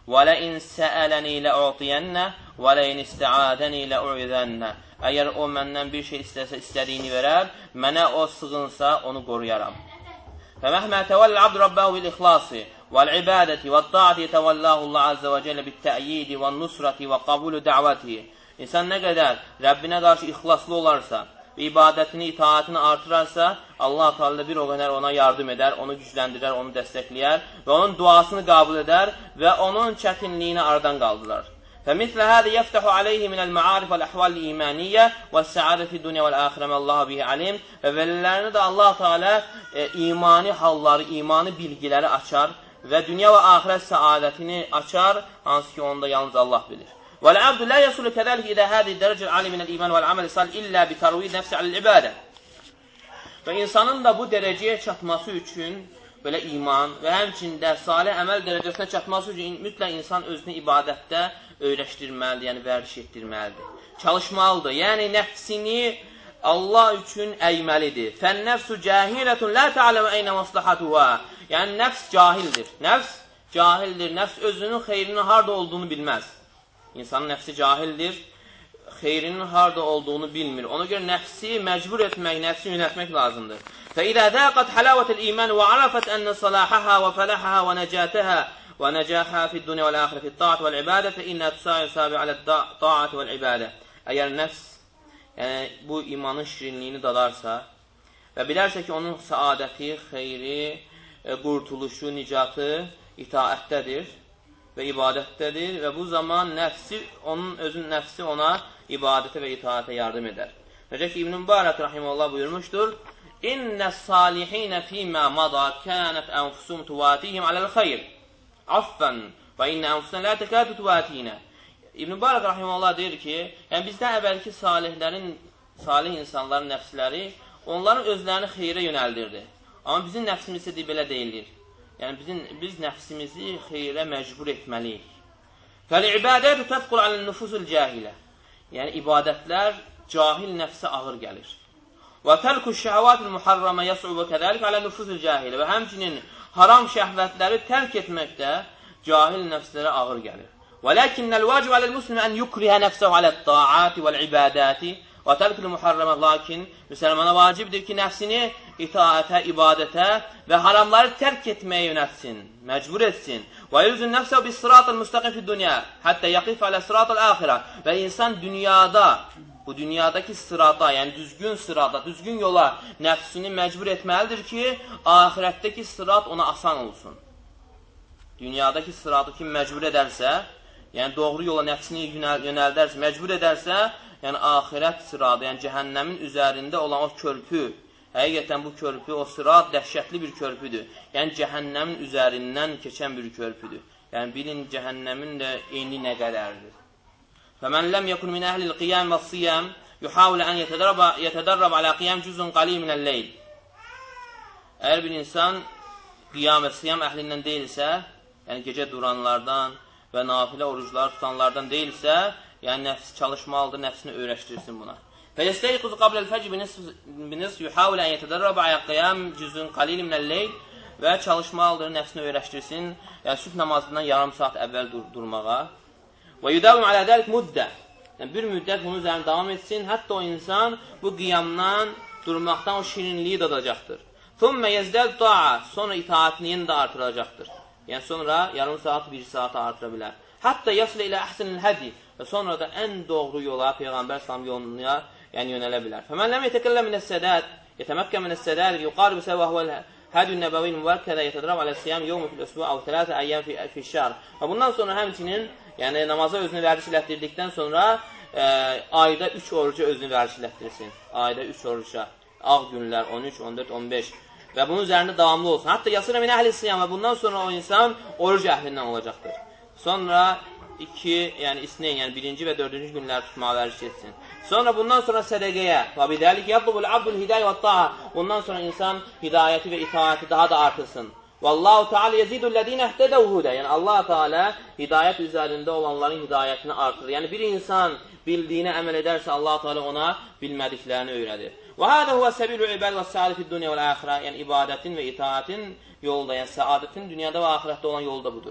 Və ləin səələni ləu'tiyənnə və ləin istəadəni ləu'idənnə. Əgər o məndən bir şey istəsə, istədiyini verər, mənə o sığınsa, onu qoruyaram. فَمَهْمَا تَوَلَّ الْعَبْدُ رَبَّهُ بِالْإِخْلَاصِ وَالْعِبَادَةِ وَالطَّاعَةِ يَتَوَلَّهُ اللَّهُ عَزَّ وَجَلَّ بِالتَّأْيِيدِ وَالنُّصْرَةِ وَقَبُولُ دَعْوَتِهِ. İnsan nə qədər Rəbbinə qarşı ixlaslı olarsa, ibadətini, itaatini artırarsa, Allah Teala bir o qədər ona yardım edər, onu gücləndirər, onu dəstəkləyər və onun duasını qəbul edər və onun çətinliyini aradan qaldırır. فَمِثْلَ هَذَا يَفْتَحُ عَلَيْهِ مِنَ الْمَعَارِفِ وَالْأَحْوَالِ الْإِيمَانِيَّةِ وَالسَّعَادَةِ فِي الدُّنْيَا وَالْآخِرَةِ اللَّهُ بِهِ عَلِيمٌ. Və velilərini də Allah Teala e, imani halları, imani bilgiləri açar və dünya və axirət səadətini açar, hansı ki onda yalnız Allah bilir. وَالْعَبْدُ لَا يَصُلُ كَذَلِكَ إِذَا هَذِهِ الدَّرَجَةِ الْعَالِيَةِ مِنَ الْإِيمَانِ وَالْعَمَلِ الصَّالِحِ إِلَّا بِتَرْوِيضِ نَفْسِ عَلَى الْعِبَادَةِ. Və insanın da bu dərəcəyə çatması üçün belə iman və həmçində salih əməl dərəcəsinə çatması üçün mütləq insan özünü ibadətdə öyrəşdirməlidir, yəni vərdiş etdirməlidir. Çalışmalıdır, yəni nəfsini Allah üçün əyməlidir. فَالنَّفْسُ جَاهِلَةٌ لَا تَعْلَمُ أَيْنَ مَصْلَحَتُهَا. Yəni nəfs cahildir. Nəfs cahildir. Nəfs özünün xeyrinin harda olduğunu bilməz. İnsanın nəfsi cahildir. Xeyrinin harda olduğunu bilmir. Ona görə nəfsi məcbur etmək, nəfsi yönətmək lazımdır. فَإِذَا ذَاقَتْ حَلَاوَةَ الْإِيمَانِ وَعَرَفَتْ أَنَّ صَلَاحَهَا وَفَلَحَهَا وَنَجَاتَهَا وَنَجَاحَهَا فِي الدُّنْيَا وَالْآخِرَةِ فِي الطَّاعَةِ وَالْعِبَادَةِ فَإِنَّهَا تُسَارِعُ عَلَى الطَّاعَةِ وَالْعِبَادَةِ. Əgər nəfs yəni, bu imanın şirinliyini dadarsa və bilərsə ki, onun səadəti, xeyri, qurtuluşu, nicatı itaətdədir və ibadətdədir və bu zaman nəfsi, onun özün nəfsi ona ibadətə və itaətə yardım edər. Necə ki, İbn-i Mübarək rahimehullah buyurmuşdur: İnnə salihinə fīmə mada kənət ənfusum tuvatihim aləl xeyr affən və innə ənfusən lə təkədu tuvatinə. İbn-i Mübarək rahimehullah deyir ki, yəni bizdən əvvəlki salihlərin, salih insanların nəfsləri onların özlərini xeyrə yönəldirdi. Amma bizim nəfsimiz isə belə deyilir. Yəni bizim, biz nəfsimizi xeyrə məcbur etməliyik. Fəl-ibadətü təfqul aləl-nüfusul cahilə. Yəni ibadətlər cahil nəfsə ağır gəlir. Və tərku şəhəvatil muharramə yəsu'u kədəlik aləl-nüfusul cahilə. Və həmçinin haram şəhvətləri tərk etməkdə cahil nəfslərə ağır gəlir. وَلَكِنَّ الْوَاجِبَ عَلَى الْمُسْلِمِ أَنْ يُكْرِهَ نَفْسَهُ عَلَى الطَّاعَاتِ وَالْعِبَادَاتِ وَتَرْكِ الْمُحَرَّمَ. Lakin müsəlmana vacibdir ki, nəfsini itaətə, ibadətə və haramları tərk etməyə yönətsin, məcbur etsin. وَيُلْزِمْ نَفْسَهُ بِالصِّرَاطِ الْمُسْتَقِيمِ فِي الدُّنْيَا حَتَّى يَقِفَ عَلَى صِرَاطِ الْآخِرَةِ. Və insan dünyada, bu dünyadakı sırata, yəni düzgün sırata, düzgün yola nəfsini məcbur etməlidir ki, ahirətdəki sırat ona asan olsun. Dünyadakı sıratı kim məcbur edərsə, yəni doğru yola nəfsini yönəldərsə, məcbur edərsə, yəni ahirət sıradı, yəni cəhənnəmin üzərində olan o körpü, həqiqətən bu körpü, o sırat dəhşətli bir körpüdür. Yəni cəhənnəmin üzərindən keçən bir körpüdür. Yəni bilin cəhənnəmin də eni nə qədərdir. فَمَنْ لَمْ يَكُنْ مِنْ أَهْلِ الْقِيَامِ وَالصِّيَامِ يُحَاوِلَ أَنْ يَتَدَرَّبَ عَلَى قِيَامِ جُزٌ قَلِيلٍ مِنَ اللَّيْلِ. Əgər bir insan qiyam və siyam əhlindən deyilsə, yəni gecə duranlardan və nafilə orucları tutanlardan deyilsə, yəni nəfs çalışmalıdır, nəfsini öyrəşdirsin buna. فَيَسْتَيْقُزُ قَبْلَ الْفَجْرِ بِنِصْفِ يُحَاوِلَ أَنْ يَتَدَرَّبَ عَلَى قِيَامِ جُزٌ قَلِيلٍ مِنَ اللَّيْلِ. Və çalışmalıdır, nəfsini öyrəşdirsin, yəni sübh namazından yarım saat əvvəl dur durmağa. وَيُدَوِمْ عَلَى ذَلِكَ مُدَّةً. Yəni bir müddət bunun üzərində davam etsin, hətta o insan bu qiyamdan, durmaqdan o şirinliyi dadacaqdır. ثُمَّ يَزْدَدْ طَاعَةً. Sonra itaatini yenə də artıracaqdır. Yəni sonra yarım saat, bir saata artıra bilər. Hətta yaslə ilə əhsənil hədi. Və sonra da ən doğru yola, Peyğəmbər sallam yoluna yəni yönələ bilər. Fəmən ləm yetəkəllə minəs-sədəd, yetəməkkə minəs-sədəd, yuqarib səvəhvəl hədü nəbəvil müvəkkədə yetədrab alə siyam yevmi fil əsbu əv tələtə əyyəm fi şər. Və bundan sonra həmçinin, yəni namaza özünü vərdiş elətdirdikdən sonra e, ayda üç oruca özünü vərdiş elətdirsin. Ayda üç oruca, ağ günlər on üç, on dörd, on beş. Və bunun üzərində davamlı olsun. Hətta yasıra min əhli siyam və bundan sonra o insan oruc əhlindən olacaqdır. Sonra iki, yəni isneyn, yəni birinci və dördüncü günlər tutmağa vərdiş etsin. Sonra bundan sonra sədəqəyə, vəbidəlik yətlubul abdul hidayyə və ta'a. Bundan sonra insan hidayəti və itaəti daha da artırsın. Vallahu Teala yezidul-ləzîne ihtedəv hudə. Yəni Allah Teala hidayət üzərində olanların hidayətini artırır. Yəni bir insan bildiyini əməl edərsə Allah Teala ona bilmədiklərini öyrədir. Və hədə huvə səbilü ibad və səadə fid-dunya vəl-əxirə. Yəni ibadətin və itaətin yolda, yəni səadətin dünyada və axirətdə olan yolda budur.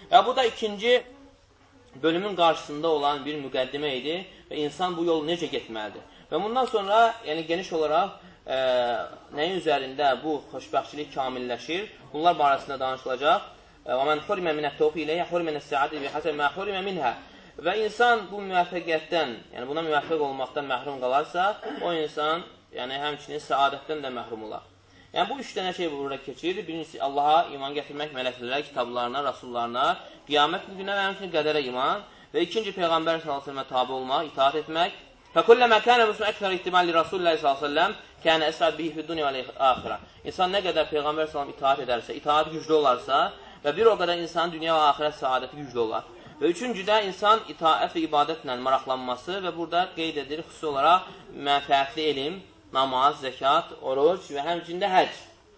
Və bu da ikinci bölümün qarşısında olan bir müqəddimə idi və insan bu yolu necə getməlidir. Və bundan sonra, yəni geniş olaraq e, nəyin üzərində bu xoşbəxtçilik kamilləşir, bunlar barəsində danışılacaq. Və mən hurimə minət tövfi iləyyə hurimə nəs-səadi bi həsəb mə hurimə minhə. Və insan bu müvəffəqiyyətdən, yəni buna müvəffəq olmaqdan məhrum qalarsa, o insan yəni həmçinin səadətdən də məhrum olar. Yəni bu üç dənə şey burada keçir. Birincisi Allaha iman gətirmək, mələklərə, kitablarına, rasullarına, qiyamət gününə və həmçinin qədərə iman. Və ikinci Peyğəmbər sallallahu əleyhi və səlləm tabe olmaq, itaat etmək. Fəkulləmə kənə müslim əkfər ihtimal li Rasulullah sallallahu əleyhi və səlləm kənə əsəd bihi fi dunya və axirə. İnsan nə qədər Peyğəmbər sallallahu əleyhi və səlləm itaat edərsə, itaat güclü olarsa və bir o qədər insanın dünya və axirət səadəti güclü olar. Və üçüncüdə insan itaət və ibadətlə maraqlanması və burada qeyd edilir xüsusi olaraq mənfəətli elm, namaz, zəkat, oruc və həmçində həc.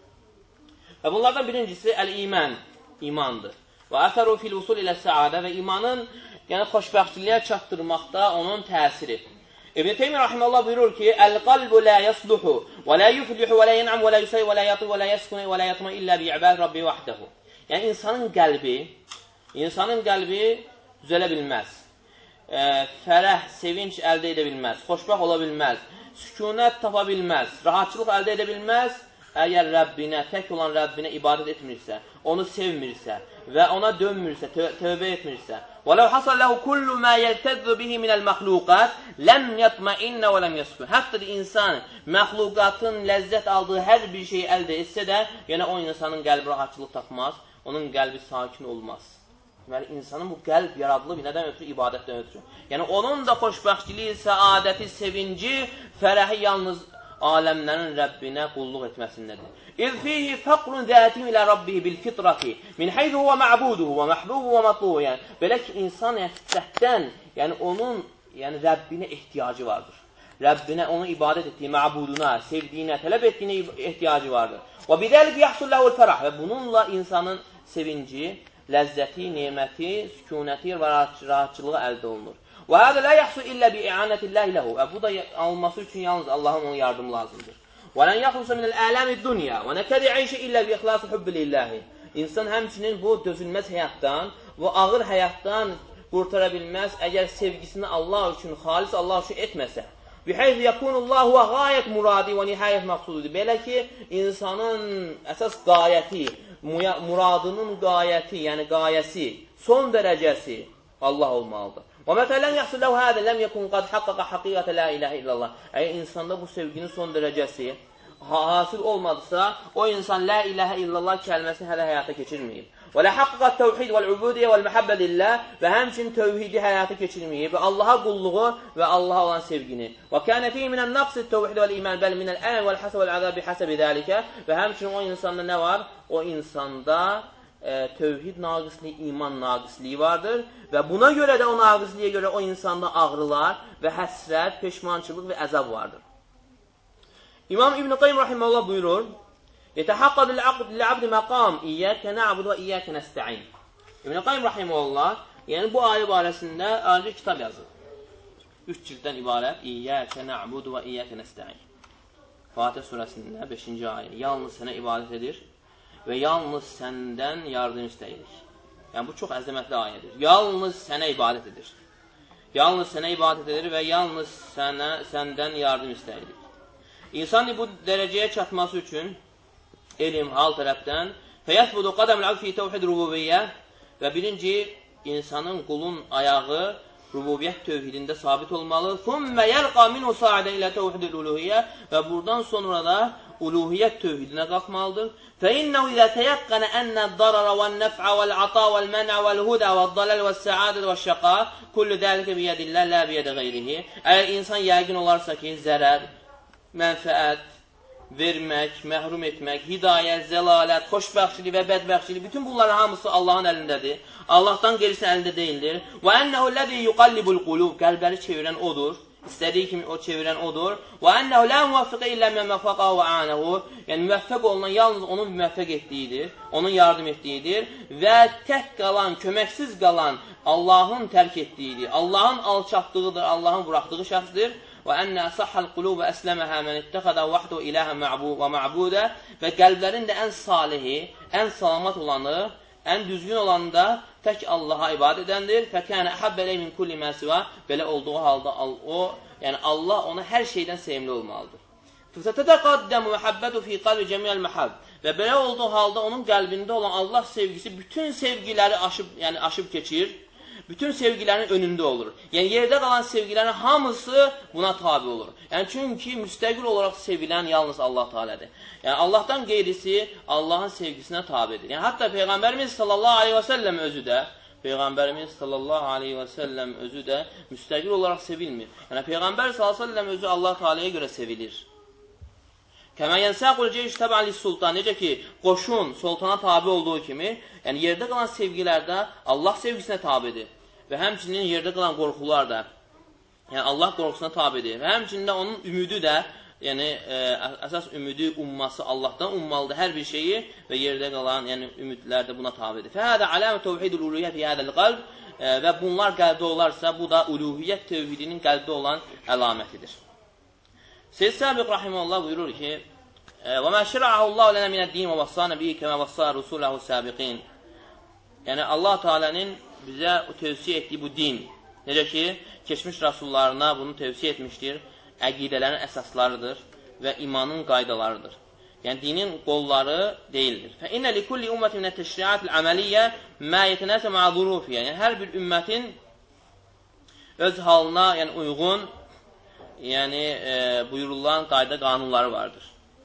Və bunlardan birincisi əl-iman, imandır. Və əsəru fil usul ilə səadə və imanın yəni xoşbəxtçiliyə çatdırmaqda onun təsiri. İbn Teymiyyə rahimehullah buyurur ki: "Əl-qalbu la yasluhu və la yuflihu və la yen'am və la yusay və la yatib və la yaskun və la yatma illə bi ibad Rabbi vahdehu." Yəni insanın qəlbi, insanın qəlbi düzələ bilməz. E, fərəh, sevinç əldə edə bilməz, xoşbəxt ola bilməz. Sükunət tapa bilməz, rahatçılıq əldə edə bilməz, əgər Rəbbinə, tək olan Rəbbinə ibadət etmirsə, onu sevmirsə və ona dönmürsə, tö tövbə etmirsə. وَلَوْ حَصَلْ لَهُ كُلُّ مَا يَلْتَذُّ بِهِ مِنَ الْمَخْلُوقَاتِ لَمْ يَطْمَئِنَّ وَلَمْ يَسْكُنْ. Hətta insan məxluqatın ləzzət aldığı hər bir şeyi əldə etsə də, yəni o insanın qəlbi rahatçılıq tapmaz, onun qəlbi sakin olmaz. Deməli, insanın bu qəlb yaradılıb, nədən ötürü? İbadətdən ötürü. Yəni, onun da xoşbəxtçiliyi, səadəti, sevinci, fərəhi yalnız aləmlərin Rəbbinə qulluq etməsindədir. İz fihi fəqrun zətim ilə Rabbihi bil fitrati min heyzu və mə'buduhu və məhbubu və matluhu. Yəni, belə ki, insan yəni, fitrətdən, yəni onun yəni, Rəbbinə ehtiyacı vardır. Rəbbinə onu ibadət etdiyi, mə'buduna, sevdiyinə, tələb etdiyinə ehtiyacı vardır. Və bidəlik yəhsulləhul fərah. Və bununla insanın sevinci, ləzzəti, neməti, sükunəti və rahatçılığı əldə olunur. Və hədə lə yəhsu illə bi i'anətilləhi ləhu. Və bu da alınması üçün yalnız Allahın ona yardım lazımdır. Və lən yəxlusa minəl ələmi dünya və nəkədi əyşə illə bi ixlası hubbi lilləhi. İnsan həmçinin bu dözülməz həyatdan, bu ağır həyatdan qurtara bilməz, əgər sevgisini Allah üçün, xalis Allah üçün etməsə. Bihayz yakunullahu və qayət muradi və nihayət məqsududur. Belə ki, insanın əsas qayəti, muradının qayəti, yəni qayəsi, son dərəcəsi Allah olmalıdır. Və məsələn, yəxsilləhu hədə ləm yəkun qad haqqaqa haqiqətə la iləhə illallah. Əgər insanda bu sevginin son dərəcəsi hasıl olmadısa, o insan la iləhə illallah kəlməsini hələ həyata keçirməyib. Və lə haqqaqat təvhid vəl-ubudiyyə vəl-məhəbbə lillah və həmçinin təvhidi həyata keçirməyib və Allaha qulluğu və Allaha olan sevgini. Və kənə fihi minən naqsi təvhid vəl-iman bəl minəl ələm vəl-həsə vəl-əzab bihəsəbi dəlikə və həmçinin o insanda nə var? O insanda e, tövhid naqisliyi, iman naqisliyi vardır və buna görə də o naqisliyə görə o insanda ağrılar və həsrət, peşmançılıq və əzab vardır. İmam İbn Qayyim rahimehullah buyurur: "Yetəhaqqaq lil-abd maqam iyyaka na'budu və iyyaka nesta'in." İbn Qayyim rahimehullah, yəni bu ayə barəsində ayrı kitab yazır. üç cilddən ibarət İyyaka na'budu və iyyaka nesta'in. Fatih surəsində beşinci ayə. Yalnız sənə ibadət edir və yalnız səndən yardım istəyirik. Yəni bu çox əzəmətli ayədir. Yalnız sənə ibadət edir. Yalnız sənə ibadət edir və yalnız sənə səndən yardım istəyirik. İnsan bu dərəcəyə çatması üçün elm, hal tərəfdən fəyəsbudu qədəmül abd fi təvhid rububiyyə və birinci insanın qulun ayağı rububiyyət tövhidində sabit olmalı. Thumma yalqa minhu sa'idan ila təvhidil uluhiyyə və buradan sonra da uluhiyyət tövhidinə qalxmalıdır. Fə innehu izə təyaqqana ennəd-darara vən-nəf'a vəl-ata vəl-mən'a vəl-huda vəd-dalal vəs-səadət vəş-şəqa kullu zəlikə biyədillah la biyedə qeyrihi. Əgər insan yəqin olarsa ki, zərər, mənfəət, vermək, məhrum etmək, hidayət, zəlalət, xoşbəxtçilik və bədbəxtçilik, bütün bunların hamısı Allahın əlindədir. Allahdan qeyrisi əlində deyildir. Və ennəhu ləzi yuqallibul qulub, qəlbləri çevirən odur. İstədiyi kimi o çevirən odur. Və ennəhu la muvaffiqə illə mən məfəqəhu və a'nəhu, yəni müvəffəq olunan yalnız onun müvəffəq etdiyidir, onun yardım etdiyidir və tək qalan, köməksiz qalan Allahın tərk etdiyidir, Allahın alçatdığıdır, Allahın buraxdığı şəxsdir. Və ennə səhhəl qulub və əsləməhə mən ittəxədə vahdu iləhə və mə'budə və qəlblərin də ən salihi, ən salamat olanı, ən düzgün olanı da tək Allaha ibadət edəndir. Fəkənə əhəbbə ileyhi min kulli mə sivə. Belə olduğu halda o, yəni Allah ona hər şeydən sevimli olmalıdır. Fətətəqəddəmu məhəbbətu fi qalbi cəmiyyəl məhəbb. Və belə olduğu halda onun qəlbində olan Allah sevgisi bütün sevgiləri aşıb, yəni aşıb keçir. Bütün sevgilərin önündə olur. Yəni yerdə qalan sevgilərin hamısı buna tabi olur. Yəni çünki müstəqil olaraq sevilən yalnız Allah Teala'dır. Yəni Allahdan qeyrisi Allahın sevgisinə tabidir. Yəni hətta Peyğəmbərimiz sallallahu aleyhi və səlləm özü də Peyğəmbərimiz sallallahu aleyhi və səlləm özü də müstəqil olaraq sevilmir. Yəni Peyğəmbər sallallahu aleyhi və səlləm özü Allah Teala'ya görə sevilir. Kəmə yənsəqul ceyş təbən lis-sultan. Necə ki, qoşun sultana tabi olduğu kimi, yəni yerdə qalan sevgilərdə Allah sevgisinə tabidir. Və həmçinin yerdə qalan qorxular da, yəni Allah qorxusuna tabidir. Və həmçinin də onun ümidi də, yəni ə, əsas ümidi umması Allahdan ummalıdır hər bir şeyi və yerdə qalan yəni ümidlər də buna tabidir. Fəhədə aləmə təvhidul uluhiyyət yədəl qalb və bunlar qəlbdə olarsa, bu da uluhiyyət tevhidinin qəlbdə olan əlamətidir. Seyyid Səbiq rahimehullah buyurur ki: "Və mə şəra'əhullahu lənə minəd-din və vassana bihi kəmə vassa rusuləhu səbiqin." Yəni Allah Teala'nın bizə tövsiyə etdiyi bu din, necə ki, keçmiş rasullarına bunu tövsiyə etmişdir, əqidələrin əsaslarıdır və imanın qaydalarıdır. Yəni dinin qolları deyildir. Fə innə likulli ümmətin minət təşri'atil əməliyyə mə yetənəsə mə'a zurufiyyə. Yəni hər bir ümmətin öz halına yəni uyğun yəni e, buyurulan qayda qanunları vardır.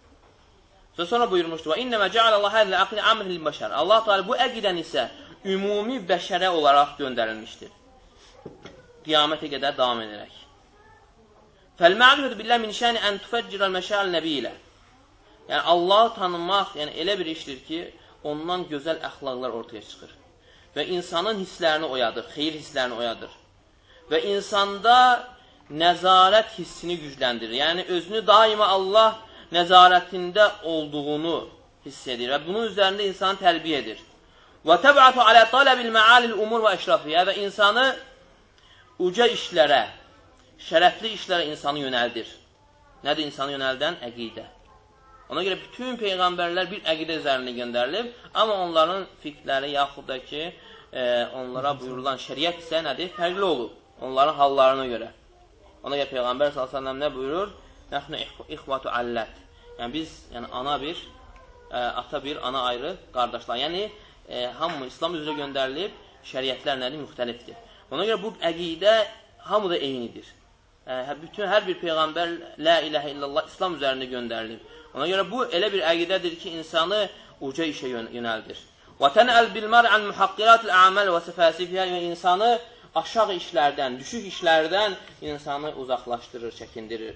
Və sonra buyurmuşdur: "Və innəmə cəalallahu həzəl aqli amrən lil-bəşər." Allah Teala bu əqidən isə ümumi bəşərə olaraq göndərilmişdir. Qiyamətə qədər davam edərək. Fəl-ma'rifətu billahi min şə'ni an tufəccirəl məşə'al nəbiyyə. Yəni Allahı tanımaq, yəni elə bir işdir ki, ondan gözəl əxlaqlar ortaya çıxır və insanın hisslərini oyadır, xeyir hisslərini oyadır. Və insanda nəzarət hissini gücləndirir. Yəni özünü daima Allah nəzarətində olduğunu hiss edir və bunun üzərində insanı tərbiyə edir. Və təb'atu alə tələbil məalil umur və əşrafiyyə və insanı uca işlərə, şərəfli işlərə insanı yönəldir. Nədir insanı yönəldən? Əqidə. Ona görə bütün peyğəmbərlər bir əqidə üzərində göndərilib, amma onların fikirləri yaxud da ki, e, onlara buyurulan şəriət isə nədir? Fərqli olub, onların hallarına görə. Ona görə Peyğəmbər sallallahu əleyhi və səlləm nə buyurur? Nəxnu ixvatu allət. Yəni biz, yəni ana bir, e, ata bir, ana ayrı qardaşlar. Yəni e, hamı İslam üzrə göndərilib, şəriətlər nədir? Müxtəlifdir. Ona görə bu əqidə hamıda eynidir. E, bütün hər bir peyğəmbər la ilahə illallah İslam üzərində göndərilib. Ona görə bu elə bir əqidədir ki, insanı uca işə yönəldir. Və tənəl bil mar an muhaqqilatil a'mal və səfəsifiyyə və insanı aşağı işlərdən, düşük işlərdən insanı uzaqlaşdırır, çəkindirir.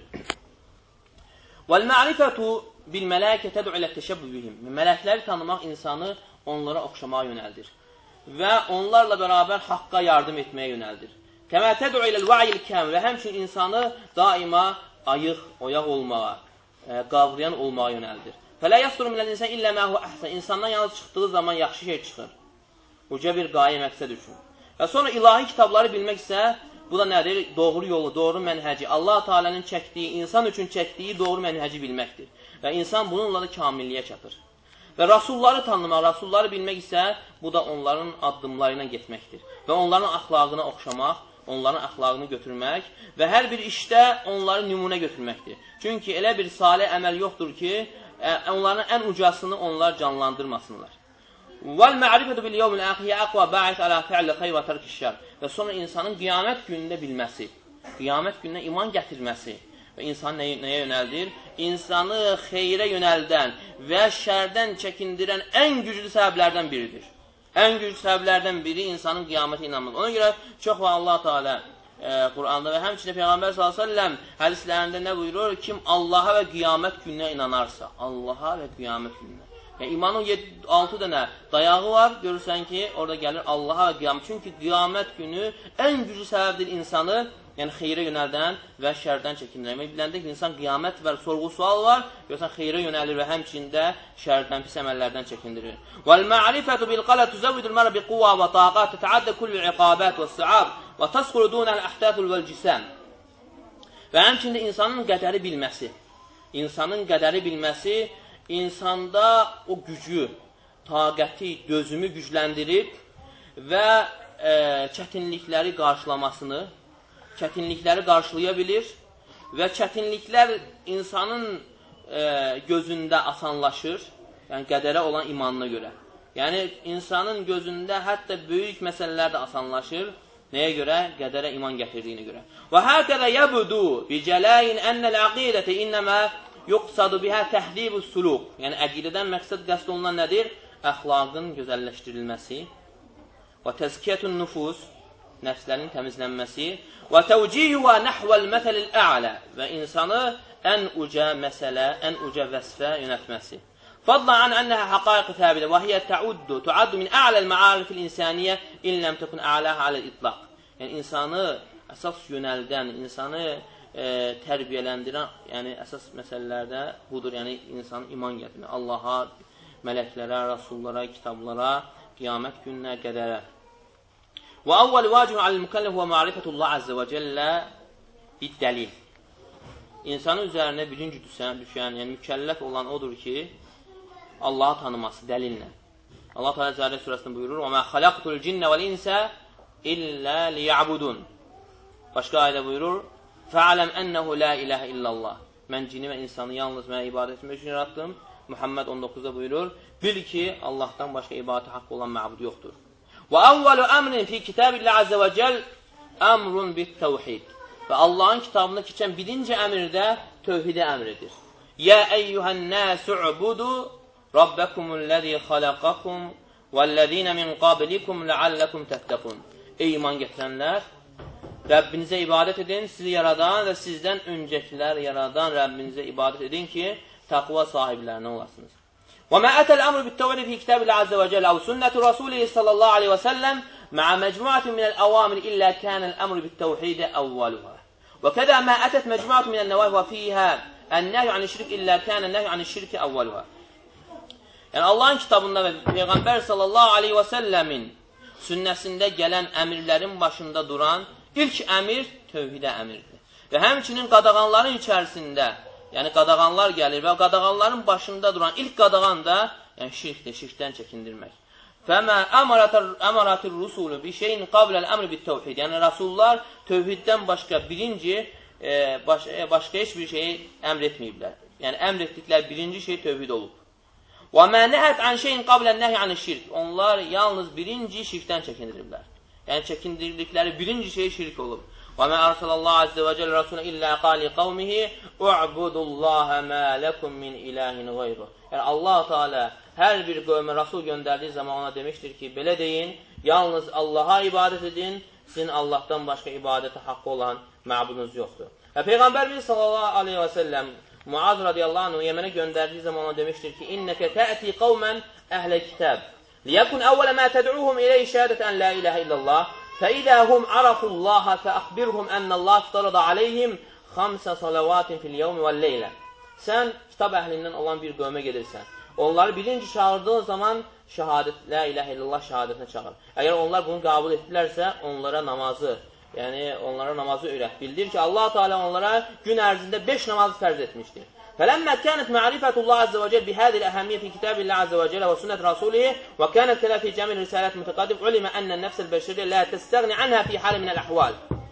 Vəl-ma'rifətu bil-mələkə təd'u ilə təşəbbüh bihim. Mələkləri tanımaq insanı onlara oxşamağa yönəldir və onlarla bərabər haqqa yardım etməyə yönəldir. Kəmə təd'u iləl-va'yil-kəm və həmçinin insanı daima ayıq, oyaq olmağa, e, qavrayan olmağa yönəldir. Fələ yəsdur minəl-insən illə məhu əhsən. İnsandan yalnız çıxdığı zaman yaxşı şey çıxır. Uca bir qayə məqsəd üçün. Və sonra ilahi kitabları bilmək isə bu da nədir? Doğru yolu, doğru mənhəci, Allah Teala'nın çəkdiyi, insan üçün çəkdiyi doğru mənhəci bilməkdir. Və insan bununla da kamilliyə çatır. Və rasulları tanımaq, rasulları bilmək isə bu da onların addımları ilə getməkdir. Və onların əxlaqına oxşamaq, onların əxlaqını götürmək və hər bir işdə onları nümunə götürməkdir. Çünki elə bir salih əməl yoxdur ki, onların ən ucasını onlar canlandırmasınlar. وَالْمَعْرِفَةُ بِالْيَوْمِ الْآخِرِ أَقْوَى بَاعِث عَلَى فِعْلِ الْخَيْرِ وَتَرْكِ الشَّرِّ. Və sonra insanın qiyamət günündə bilməsi, qiyamət gününə iman gətirməsi və insanı nəyə, nəyə yönəldir? İnsanı xeyrə yönəldən və şərdən çəkindirən ən güclü səbəblərdən biridir. Ən güclü səbəblərdən biri insanın qiyamətə inanması. Ona görə çox var Allah Teala e, Quranda və həmçinin Peyğəmbər sallallahu əleyhi və səlləm hədislərində nə buyurur? Kim Allaha və qiyamət gününə inanarsa, Allaha və qiyamət gününə. Yəni, imanın altı dənə dayağı var, görürsən ki, orada gəlir Allaha və qiyamət. Çünki qiyamət günü ən güclü səbəbdir insanı, yəni xeyrə yönəldən və şərdən çəkindirmək. Biləndə ki, insan qiyamət və sorğu sual var, görürsən xeyrə yönəlir və həmçində şərdən, pis əməllərdən çəkindirir. Vəl-ma'rifətu bil-qalə tuzəvvidul mərə bi-quvva və taqat tətəaddə kullu iqabət və səab və təsqulu dunəl əhdətul vəl-cisəm. Və həmçində insanın qədəri bilməsi, insanın qədəri bilməsi insanda o gücü, taqəti, dözümü gücləndirib və e, çətinlikləri qarşılamasını, çətinlikləri qarşılaya bilir və çətinliklər insanın e, gözündə asanlaşır, yəni qədərə olan imanına görə. Yəni, insanın gözündə hətta böyük məsələlər də asanlaşır. Nəyə görə? Qədərə iman gətirdiyinə görə. Və həkədə yəbudu bicələyin ənəl əqidəti innəmə yuqsadu bihə təhdibus suluq. Yəni, əqidədən məqsəd qəsd olunan nədir? Əxlaqın gözəlləşdirilməsi və təzkiyyətun nüfus, nəfslərin təmizlənməsi və təvcihüvə nəhvəl məsəlil ə'lə və insanı ən uca məsələ, ən uca vəsfə yönətməsi. فضلا عن أنها حقائق ثابتة وهي تعد تعد من أعلى المعارف الإنسانية إن لم تكن أعلاها على الإطلاق. Yəni insanı əsas yönəldən, insanı e, tərbiyələndirən, yəni əsas məsələlərdə budur. Yəni insanın iman gətirmək Allaha, mələklərə, rasullara, kitablara, qiyamət gününə, qədərə. Və əvvəl vacibun aləl-mükəlləf və ma'rifətullah azza və cəllə bid-dəlil. İnsanın üzərinə birinci düşən, düşən, yəni mükəlləf olan odur ki, Allah'ı tanıması dəlillə. Allah Teala Zəriyyə surəsində buyurur: "Və mə xalaqtul cinnə vəl insə illə liya'budun." Başqa ayədə buyurur: "Fa'lam ennehu la ilahe illallah." Mən cini və insanı yalnız mənə ibadət etmək üçün yaratdım. Muhammed on doqquzda buyurur: "Bil ki, Allahdan başqa ibadətə haqq olan məbud yoxdur." Və əvvəlu əmrin fi kitabillah azza və cəl əmrun bit-təvhid. Və Allahın kitabında keçən birinci əmrdə tövhidə əmridir. Ya eyyuhən-nâsu'budu Rabbakumul-ləzi xalaqakum vəl-ləzīne min qablikum ləalləkum təttəqun. Ey iman gətirənlər, Rəbbinizə ibadət edin, sizi yaradan və sizdən öncəkilər yaradan Rəbbinizə ibadət edin ki, təqva sahiblərinə olasınız. Və mə ətəl əmru bit-təvhid fi kitabillah azza və cəl əv sünnəti rasulihi sallallahu aleyhi və səlləm ma'a məcmuatin minəl əvamir illə kənəl əmru bit-təvhid əvvəluhə. Və kədə mə ətət məcmuatin minəl nəvəh və fiyhə ən-nəhy anil-şirk illə kənəl nəhy anil-şirk əvvəluhə. Yəni Allahın kitabında və Peyğəmbər sallallahu aleyhi və səlləmin sünnəsində gələn əmirlərin başında duran ilk əmir tövhidə əmirdir. Və həmçinin qadağanların içərisində, yəni qadağanlar gəlir və qadağanların başında duran ilk qadağan da yəni şirkdir, şirkdən çəkindirmək. Fəmə əmaratir rusulu bi şeyin qabləl əmri bit-təvhid. Yəni Rasullar tövhiddən başqa birinci, e, baş, e, başqa heç bir şeyi əmr etməyiblər. Yəni əmr etdikləri birinci şey tövhid olub. Və mə nəhət an şeyin qabləl nəhy anil-şirk. Onlar yalnız birinci şirkdən çəkindiriblər. Yəni çəkindirdikləri birinci şey şirk olub. Və mə arsalallahu azze və cəl rəsulən illə qali qavmihi u'budullaha mə ləkum min ilahin qayru. Yəni Allah Teala hər bir qövmə Rasul göndərdiyi zaman ona demişdir ki, belə deyin, yalnız Allaha ibadət edin, sizin Allahdan başqa ibadətə haqqı olan məbudunuz yoxdur. Və Peyğəmbərimiz sallallahu aleyhi və səlləm Muaz radiyallahu anhu Yəmənə göndərdiyi zaman ona demişdir ki, İnnəkə tə'ti qavmən əhlə kitab. Liyəkun əvvələ mə təd'uhum iləyhi şəhədət ən la iləhə illallah. Fəidə hum arafullaha fəəxbirhum ənəllah iftarada aleyhim xamsə salavatin fil yevmi vəl leylə. Sən kitab əhlindən olan bir qövmə gedirsən. Onları birinci çağırdığın zaman şəhadət, la iləhə illallah şəhadətinə çağır. Əgər onlar bunu qəbul etdilərsə, onlara namazı, yəni onlara namazı öyrət. Bildir ki, Allah Teala onlara gün ərzində beş namazı fərz etmişdir. فَلَمَّا كَانَتْ مَعْرِفَةُ اللّٰهِ عَزَّ وَجَلْ بِهَذِهِ الْأَهَمِّيَّةِ فِي كِتَابِ اللّٰهِ عَزَّ وَجَلَ وَسُنَّةِ رَسُولِهِ وَكَانَتْ كَذَا فِي جَمِيعِ الرِّسَالَاتِ الْمُتَقَدِّمَةِ عُلِمَ أَنَّ النَّفْسَ الْبَشَرِيَّةَ لَا تَسْتَغْنِي عَنْهَا فِي حَالٍ مِنَ الْأَحْوَالِ.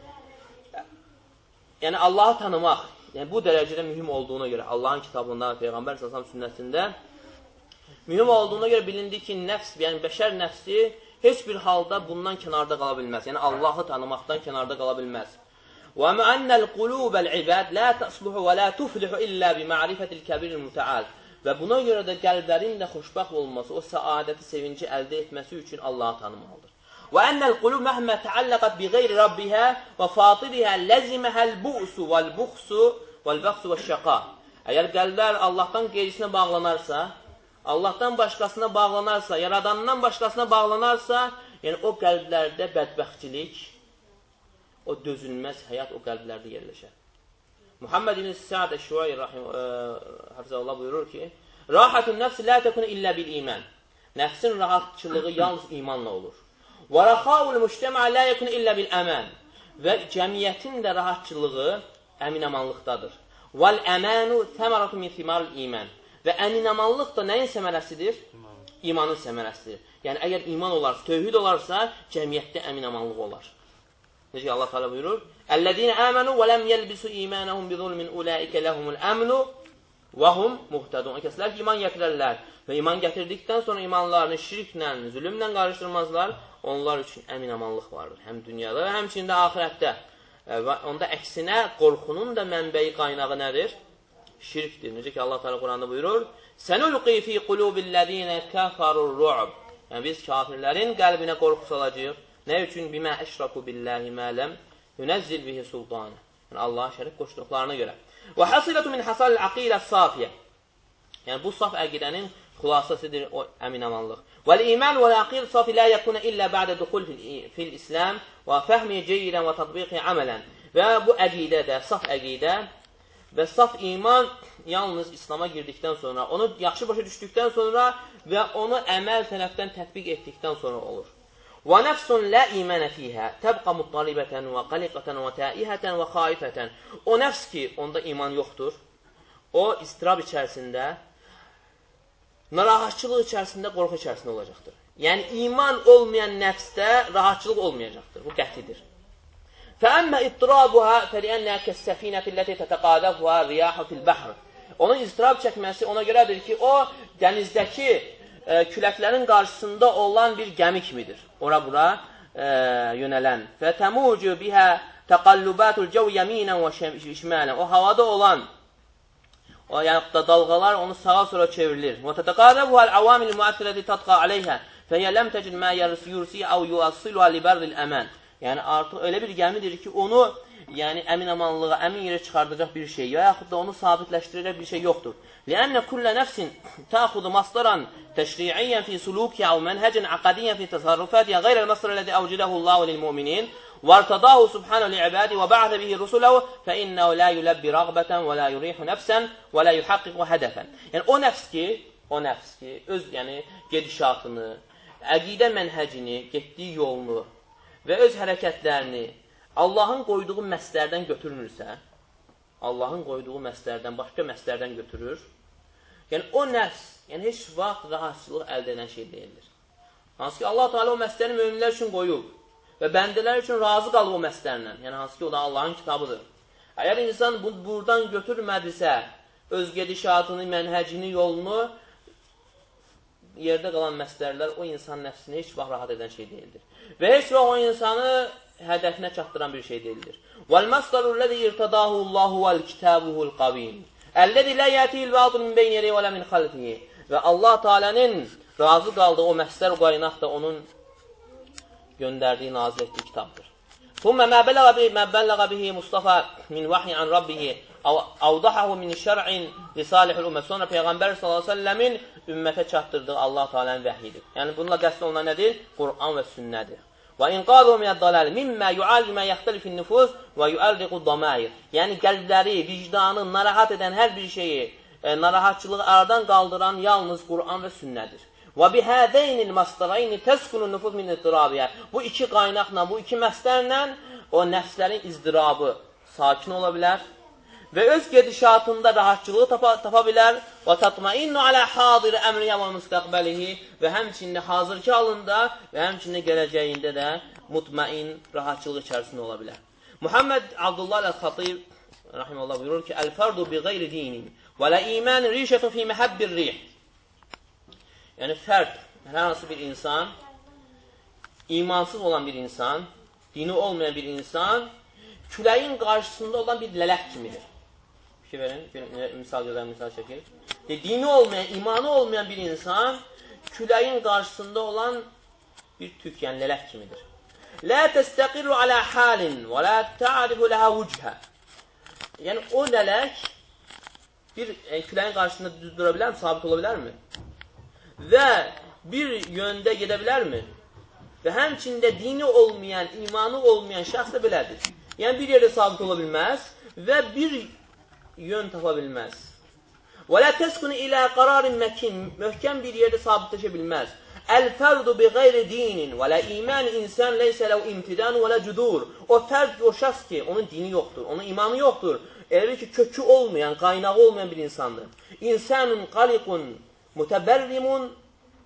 Yəni Allahı tanımaq, yəni bu dərəcədə mühüm olduğuna görə Allahın kitabında, Peyğəmbər sallallahu sünnəsində mühüm olduğuna görə bilindi ki, nəfs, yəni bəşər nəfsi heç bir halda bundan kənarda qala bilməz. Yəni Allahı tanımaqdan kənarda qala bilməz. وَمَا أَنَّ الْقُلُوبَ الْعِبَادِ لَا تَصْلُحُ وَلَا تُفْلِحُ إِلَّا بِمَعْرِفَةِ الْكَبِيرِ الْمُتَعَالِ. Və buna görə də qəlblərin də xoşbəxt olması, o səadəti, sevinci əldə etməsi üçün Allahı tanımalıdır. وَأَنَّ الْقُلُوبَ مَهْمَا تَعَلَّقَتْ بِغَيْرِ رَبِّهَا وَفَاطِرِهَا لَزِمَهَا الْبُؤْسُ وَالْبُخْسُ وَالْبَخْسُ وَالشَّقَاء. Əgər qəlblər Allahdan qeyrisinə bağlanarsa, Allahdan başqasına bağlanarsa, yaradandan başqasına bağlanarsa, yəni o qəlblərdə bədbəxtçilik, o dözülməz həyat o qəlblərdə yerləşər. Muhammed ibn Sa'd əş-Şuayr hafizəhullah buyurur ki, Rahatun nəfsi la təkun illə bil iman. Nəfsin rahatçılığı yalnız imanla olur. Və rəxaul müştəmə la yəkun illə bil əmən. Və cəmiyyətin də rahatçılığı əminamanlıqdadır. Vəl əmənu thəməratu min thimarul iman. Və əminamanlıq da nəyin səmərəsidir? imanın səmərəsidir. Yəni, əgər iman olarsa, tövhid olarsa, cəmiyyətdə əmin-amanlıq olar. Necə Allah Teala buyurur? Əllədinə əmənu və ləm yəlbisu imanəhum bi zulmin ulaikə ləhumul əmnu və hum muhtədun. O kəslər ki, iman gətirərlər və iman gətirdikdən sonra imanlarını şirklə, zülümlə qarışdırmazlar, onlar üçün əmin-amanlıq vardır. Həm dünyada və həmçində axirətdə. Və onda əksinə qorxunun da mənbəyi qaynağı nədir? Şirkdir. Necə ki, Allah Teala Quranda buyurur, Sənulqi fi qulubilləzinə kəfərur-ru'b. Yəni, biz kafirlərin qəlbinə qorxu salacaq. Nə üçün? Bimə əşraku billahi mələm yunəzzil bihi sultanı. Yəni, Allah'a şərik qoşduqlarına görə. Və hasilətu min hasalil aqilə safiyə. Yəni, bu saf əqidənin xülasəsidir o əmin-amanlıq. Vəl-iman vəl-aqil safi la yakuna illə ba'də duxul fil-islam və fəhmi ceydən və tatbiqi əmələn. Və bu əqidədə, saf əqidə və saf iman yalnız İslama girdikdən sonra, onu yaxşı başa düşdükdən sonra və onu əməl tərəfdən tətbiq etdikdən sonra olur. Və nəfsun la imanə fiyhə təbqa muttalibətən və qaliqətən və təihətən və xaifətən. O nəfs ki, onda iman yoxdur, o istirab içərisində, narahatçılıq içərisində, qorxu içərisində olacaqdır. Yəni, iman olmayan nəfsdə rahatçılıq olmayacaqdır. Bu qətidir. فَأَمَّا اِطْرَابُهَا فَلِيَنَّا كَسَّفِينَةِ الَّتِي تَتَقَادَفُهَا رِيَاحُ فِي الْبَحْرِ. Onun istirab çəkməsi ona görədir ki, o dənizdəki e, küləklərin qarşısında olan bir gəmi kimidir. Ora-bura e, yönələn. فَتَمُوجُ بِهَا تَقَلُّبَاتُ الْجَوْ يَمِينًا وَشِمَالًا. O havada olan o yəni da dalğalar onu sağa sola çevrilir. وَتَتَقَادَفُهَا الْعَوَامِ الْمُؤَثِّرَةِ تَطْغَى عَلَيْهَا فَهِيَ لَمْ تَجِدْ مَا يُرْسِي أَوْ يُوَصِّلُهَا لِبَرْضِ الْأَمَانِ. Yəni, artıq elə bir gəmidir ki, onu yəni, əmin-amanlığa, əmin yerə çıxardacaq bir şey, ya yaxud da onu sabitləşdirəcək bir şey yoxdur. لِأَنَّ كُلَّ نَفْسٍ تَأْخُذُ مَصْدَرًا تَشْرِيعِيًّا فِي سُلُوكِهَا أَوْ مَنْهَجًا عَقَدِيًّا فِي تَصَرُّفَاتِهَا غَيْرَ الْمَصْدَرِ الَّذِي أَوْجَدَهُ اللَّهُ لِلْمُؤْمِنِينَ وَارْتَضَاهُ سُبْحَانَهُ لِعِبَادِهِ وَبَعَثَ بِهِ رُسُلَهُ فَإِنَّهُ لَا يُلَبِّي رَغْبَةً وَلَا يُرِيحُ نَفْسًا وَلَا يُحَقِّقُ هَدَفًا. Yəni, o nəfs ki, o nəfs ki, öz yəni, gedişatını, əqidə mənhəcini, getdiyi yolunu və öz hərəkətlərini Allahın qoyduğu məslərdən götürmürsə, Allahın qoyduğu məslərdən, başqa məslərdən götürür, yəni o nəfs, yəni heç vaxt rahatçılıq əldə edən şey deyildir. Hansı ki, Allah Teala o məsləri möminlər üçün qoyub və bəndələr üçün razı qalıb o məslərlə, yəni hansı ki, o da Allahın kitabıdır. Əgər insan bu, buradan götürmədisə, öz gedişatını, mənhəcini, yolunu, yerdə qalan məslərlər o insan nəfsini heç vaxt rahat edən şey deyildir. Və heç vaxt o insanı hədəfinə çatdıran bir şey deyildir. وَالْمَصْدَرُ الَّذِي اِرْتَدَاهُ اللّٰهُ وَالْكِتَابُهُ الْقَوِيمِ اَلَّذِي لَا يَأْتِهِ الْبَاطِلُ مِنْ بَيْنِ يَدَيْهِ وَلَا مِنْ خَلْفِهِ. Və Allah Teala'nın razı qaldığı o məslər qaynaq da onun göndərdiyi, nazil etdiyi kitabdır. ثُمَّ مَا بَلَّغَ بِهِ مُصْطَفَى مِنْ وَحْيِ عَنْ رَبِّهِ أَوْضَحَهُ مِنْ شَرْعٍ لِصَالِحِ الْأُمَّةِ. Sonra Peyğəmbər sallallahu əleyhi və səlləmin ümmətə çatdırdığı Allah Teala'nın vəhyidir. Yəni bununla qəsd olunan nədir? Quran və sünnədir. Və inqadhu minəd-dalal mimma yu'alij ma yaxtalifu an-nufuz və yu'alliqu ad-damair. Yəni qəlbləri, vicdanı narahat edən hər bir şeyi, e, narahatçılığı aradan qaldıran yalnız Quran və sünnədir. Və bihəzeynil masdarayn təskunu nufuz min ittirabiyə. Bu iki qaynaqla, bu iki məslərlə o nəfslərin izdirabı sakin ola bilər və öz gedişatında rahatçılığı tapa, tapa bilər və tatmainnu alə hadir əmriyə və müstəqbəlihi və həmçində hazırki halında və həmçində gələcəyində də mutmain rahatçılıq içərisində ola bilər. Muhammed Abdullah Əl-Xatib rahimehullah buyurur ki: "El-fardu bi gayri dinin və la iman rişatun fi mahabbir rih." Yəni fərd, hər hansı bir insan, imansız olan bir insan, dini olmayan bir insan küləyin qarşısında olan bir lələk kimidir. Fikir verin, bir misal gözəl misal çəkir. E, dini olmayan, imanı olmayan bir insan küləyin qarşısında olan bir tük, yəni lələk kimidir. La təstəqirru alə halin və la ta'rifu laha vüchə. Yəni o lələk bir e, küləyin qarşısında düz dura bilərmi, sabit ola bilərmi? Və bir yöndə gedə bilərmi? Və həmçində dini olmayan, imanı olmayan şəxs də belədir. Yəni bir yerdə sabit ola bilməz və bir yön tapa bilməz. Və la təskunu ilə qararin məkin, möhkəm bir yerdə sabitləşə bilməz. Əl-fərdu bi qeyri dinin və la iman insan leysə ləv imtidan və la cudur. O fərd, o şəxs ki, onun dini yoxdur, onun imanı yoxdur. Elə ki, kökü olmayan, qaynağı olmayan bir insandır. İnsanun qaliqun, mütəbərrimun,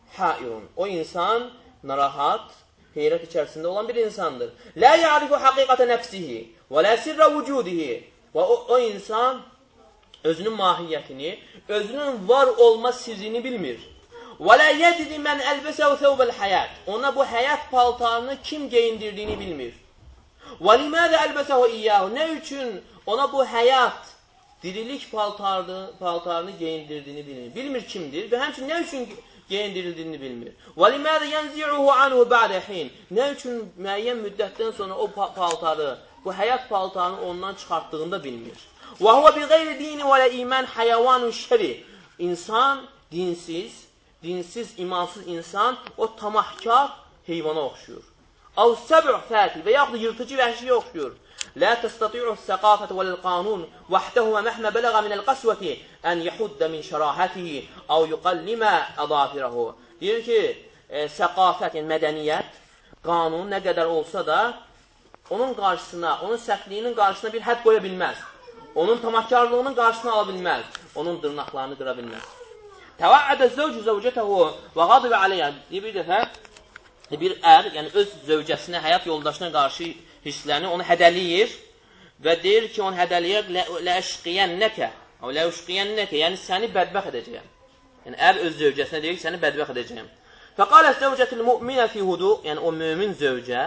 hairun. O insan narahat, heyrət içərisində olan bir insandır. La ya'rifu haqiqata nefsihi və la sirra vücudihi. Və o, o insan özünün mahiyyətini, özünün var olma sirrini bilmir. Və la yedri men elbesehu thawbel hayat. Ona bu həyat paltarını kim geyindirdiyini bilmir. Və limada elbesehu iyyahu. Nə üçün ona bu həyat, dirilik paltarını, paltarını geyindirdiyini bilmir. Bilmir kimdir və həmçinin nə üçün geyindirildiyini bilmir. وَلِمَاذَ يَنْزِعُهُ عَنْهُ بَعْدَ حِينَ. Nə üçün müəyyən müddətdən sonra o paltarı, bu həyat paltarını ondan çıxartdığını da bilmir. وَهُوَ بِغَيْرِ دِينِ وَلَا اِيمَانِ حَيَوَانٌ şəri. İnsan, dinsiz, dinsiz, imansız insan, o tamahkar heyvana oxşuyur. اَوْ سَبْعُ فَاتِ və yaxud yırtıcı vəhşiyə oxşuyur. لا تستطيع الثقافة ولا القانون وحدهما مهما بلغ من القسوة أن يحد من شراحته أو يقلم أظافره. Deyir ki, e, səqafət, yəni mədəniyyət, qanun nə qədər olsa da, onun qarşısına, onun sərtliyinin qarşısına bir hədd qoya bilməz. Onun tamahkarlığının qarşısına ala bilməz. Onun dırnaqlarını qıra bilməz. Təvəədə zəvcü zəvcətəhu və qadibə aleyhə. Bir dəfə, bir ər, yəni öz zövcəsinə, həyat yoldaşına qarşı hisslərini onu hədəliyir və deyir ki, onu hədəliyir ləşqiyənnəkə, ləşqiyənnəkə, yəni səni bədbəxt edəcəyəm. Yəni, ər öz zövcəsinə deyir ki, səni bədbəxt edəcəyəm. Fəqalət zövcətil müminə fi hudu, yəni o mümin zövcə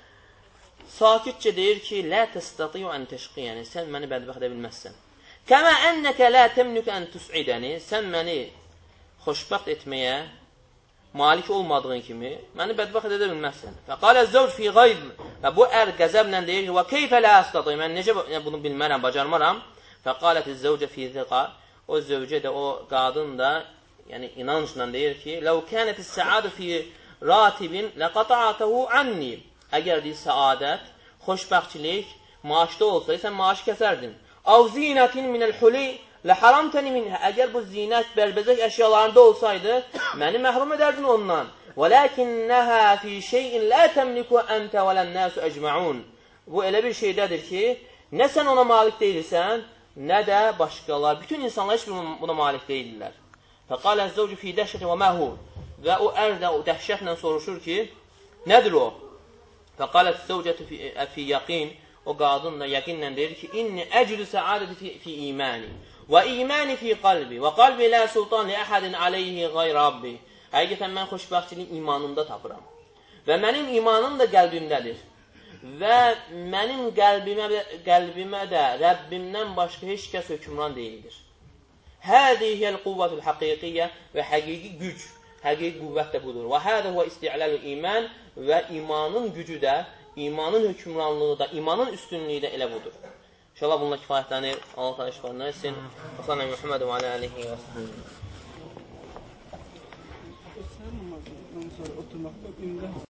sakitcə deyir ki, lə təstatiyu ən təşqi, yəni sən məni bədbəxt edə bilməzsən. Kəmə ənnəkə lə təmnükə ən tüs'idəni, sən məni xoşbəxt etməyə malik olmadığın kimi, məni bədbəxt edə bilməzsən. Fəqalə zəvc fi qayb, və bu ər qəzəblə deyir ki, və keyfə lə əstədi, mən necə bunu bilmərəm, bacarmaram. Fəqaləti zəvcə fi ziqa, o zövcə də, o qadın da, yəni inancla deyir ki, ləv kənəti səadə fi ratibin ləqata'atəhu anni. Əgər deyir, səadət, xoşbəxtçilik maaşda olsaydı, sən maaşı kəsərdin. Av zinətin minəl-huli لَحَرَمْتَنِ مِنْهَا. Əgər bu zinət, bəlbəzək əşyalarında olsaydı, məni məhrum edərdin ondan. وَلَكِنَّهَا فِي شَيْءٍ لَا تَمْلِكُ أَنْتَ وَلَا النَّاسُ أَجْمَعُونَ. Bu elə bir şeydədir ki, nə sən ona malik deyilsən, nə də başqalar. Bütün insanlar heç buna malik deyillər. فَقَالَ الزَّوْجُ فِي دَهْشَةٍ وَمَا هُوَ. Və o ər də o dəhşətlə soruşur ki, nədir o? فَقَالَتِ الزَّوْجَةُ فِي يَقِينَ. O qadın da yəqinlə deyir ki, İnni əclü səadəti fi imani. Və imani fi qalbi və qalbi lə sultan li əhədin aleyhi qayr Rabbi. Həqiqətən mən xoşbəxtçilik imanımda tapıram. Və mənim imanım da qəlbimdədir. Və mənim qəlbimə, qəlbimə də Rəbbimdən başqa heç kəs hökmran deyildir. Hədihiyəl quvvətul haqiqiyyə və həqiqi güc, həqiqi qüvvət də budur. Və hədə huvə isti'ləlül iman və imanın gücü də, imanın hökmranlığı da, imanın üstünlüyü də elə budur. İnşallah bununla kifayətlənir. Allah təala şifalar versin. Və sallallahu Muhammed və alə alihi və səhbihi.